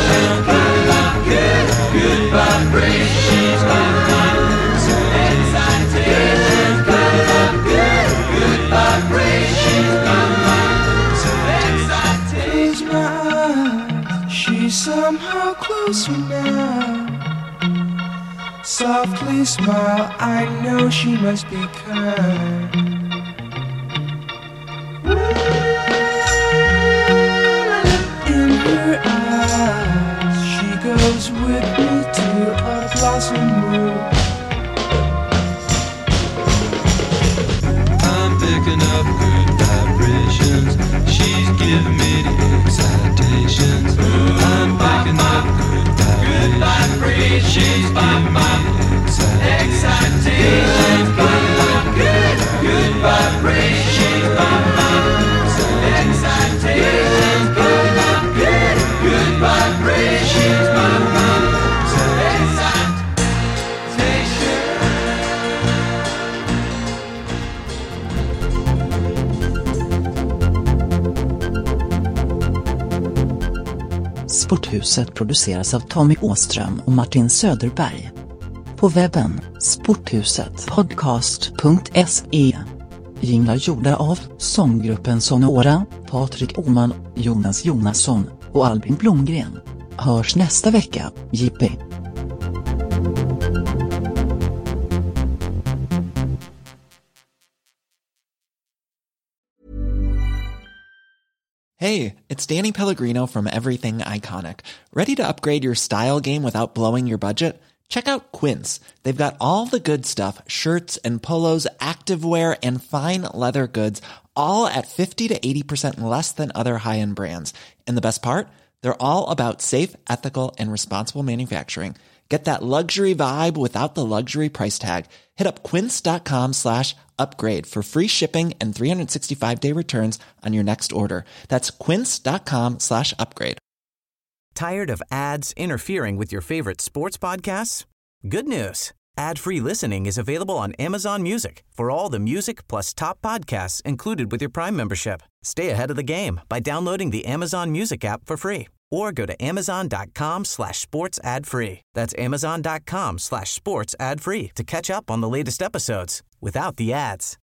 Good vibrations. She's giving me the excitations. Good vibrations. Close my eyes. She's somehow closer now. Softly smile, I know she must be kind. In her eyes, she goes with me to a blossom room. I'm picking up good vibrations. She's giving me the excitations. I'm picking up good vibrations. She's giving me excitations. Good vibrations. Excitations. Good vibrations. Sporthuset produceras av Tommy Åström och Martin Söderberg. På webben sporthusetpodcast.se. Jinglar gjorda av sånggruppen Sonora, Patrik Åman, Jonas Jonasson och Albin Blomgren. Hörs nästa vecka, JP. Hey, it's Danny Pellegrino from Everything Iconic. Ready to upgrade your style game without blowing your budget? Check out Quince. They've got all the good stuff, shirts and polos, activewear, and fine leather goods, all at 50 to 80% less than other high-end brands. And the best part? They're all about safe, ethical, and responsible manufacturing. Get that luxury vibe without the luxury price tag. Hit up quince.com/upgrade for free shipping and 365-day returns on your next order. That's quince.com/upgrade. Tired of ads interfering with your favorite sports podcasts? Good news. Ad-free listening is available on Amazon Music for all the music plus top podcasts included with your Prime membership. Stay ahead of the game by downloading the Amazon Music app for free or go to amazon.com/sports ad free. That's amazon.com/sports ad free to catch up on the latest episodes without the ads.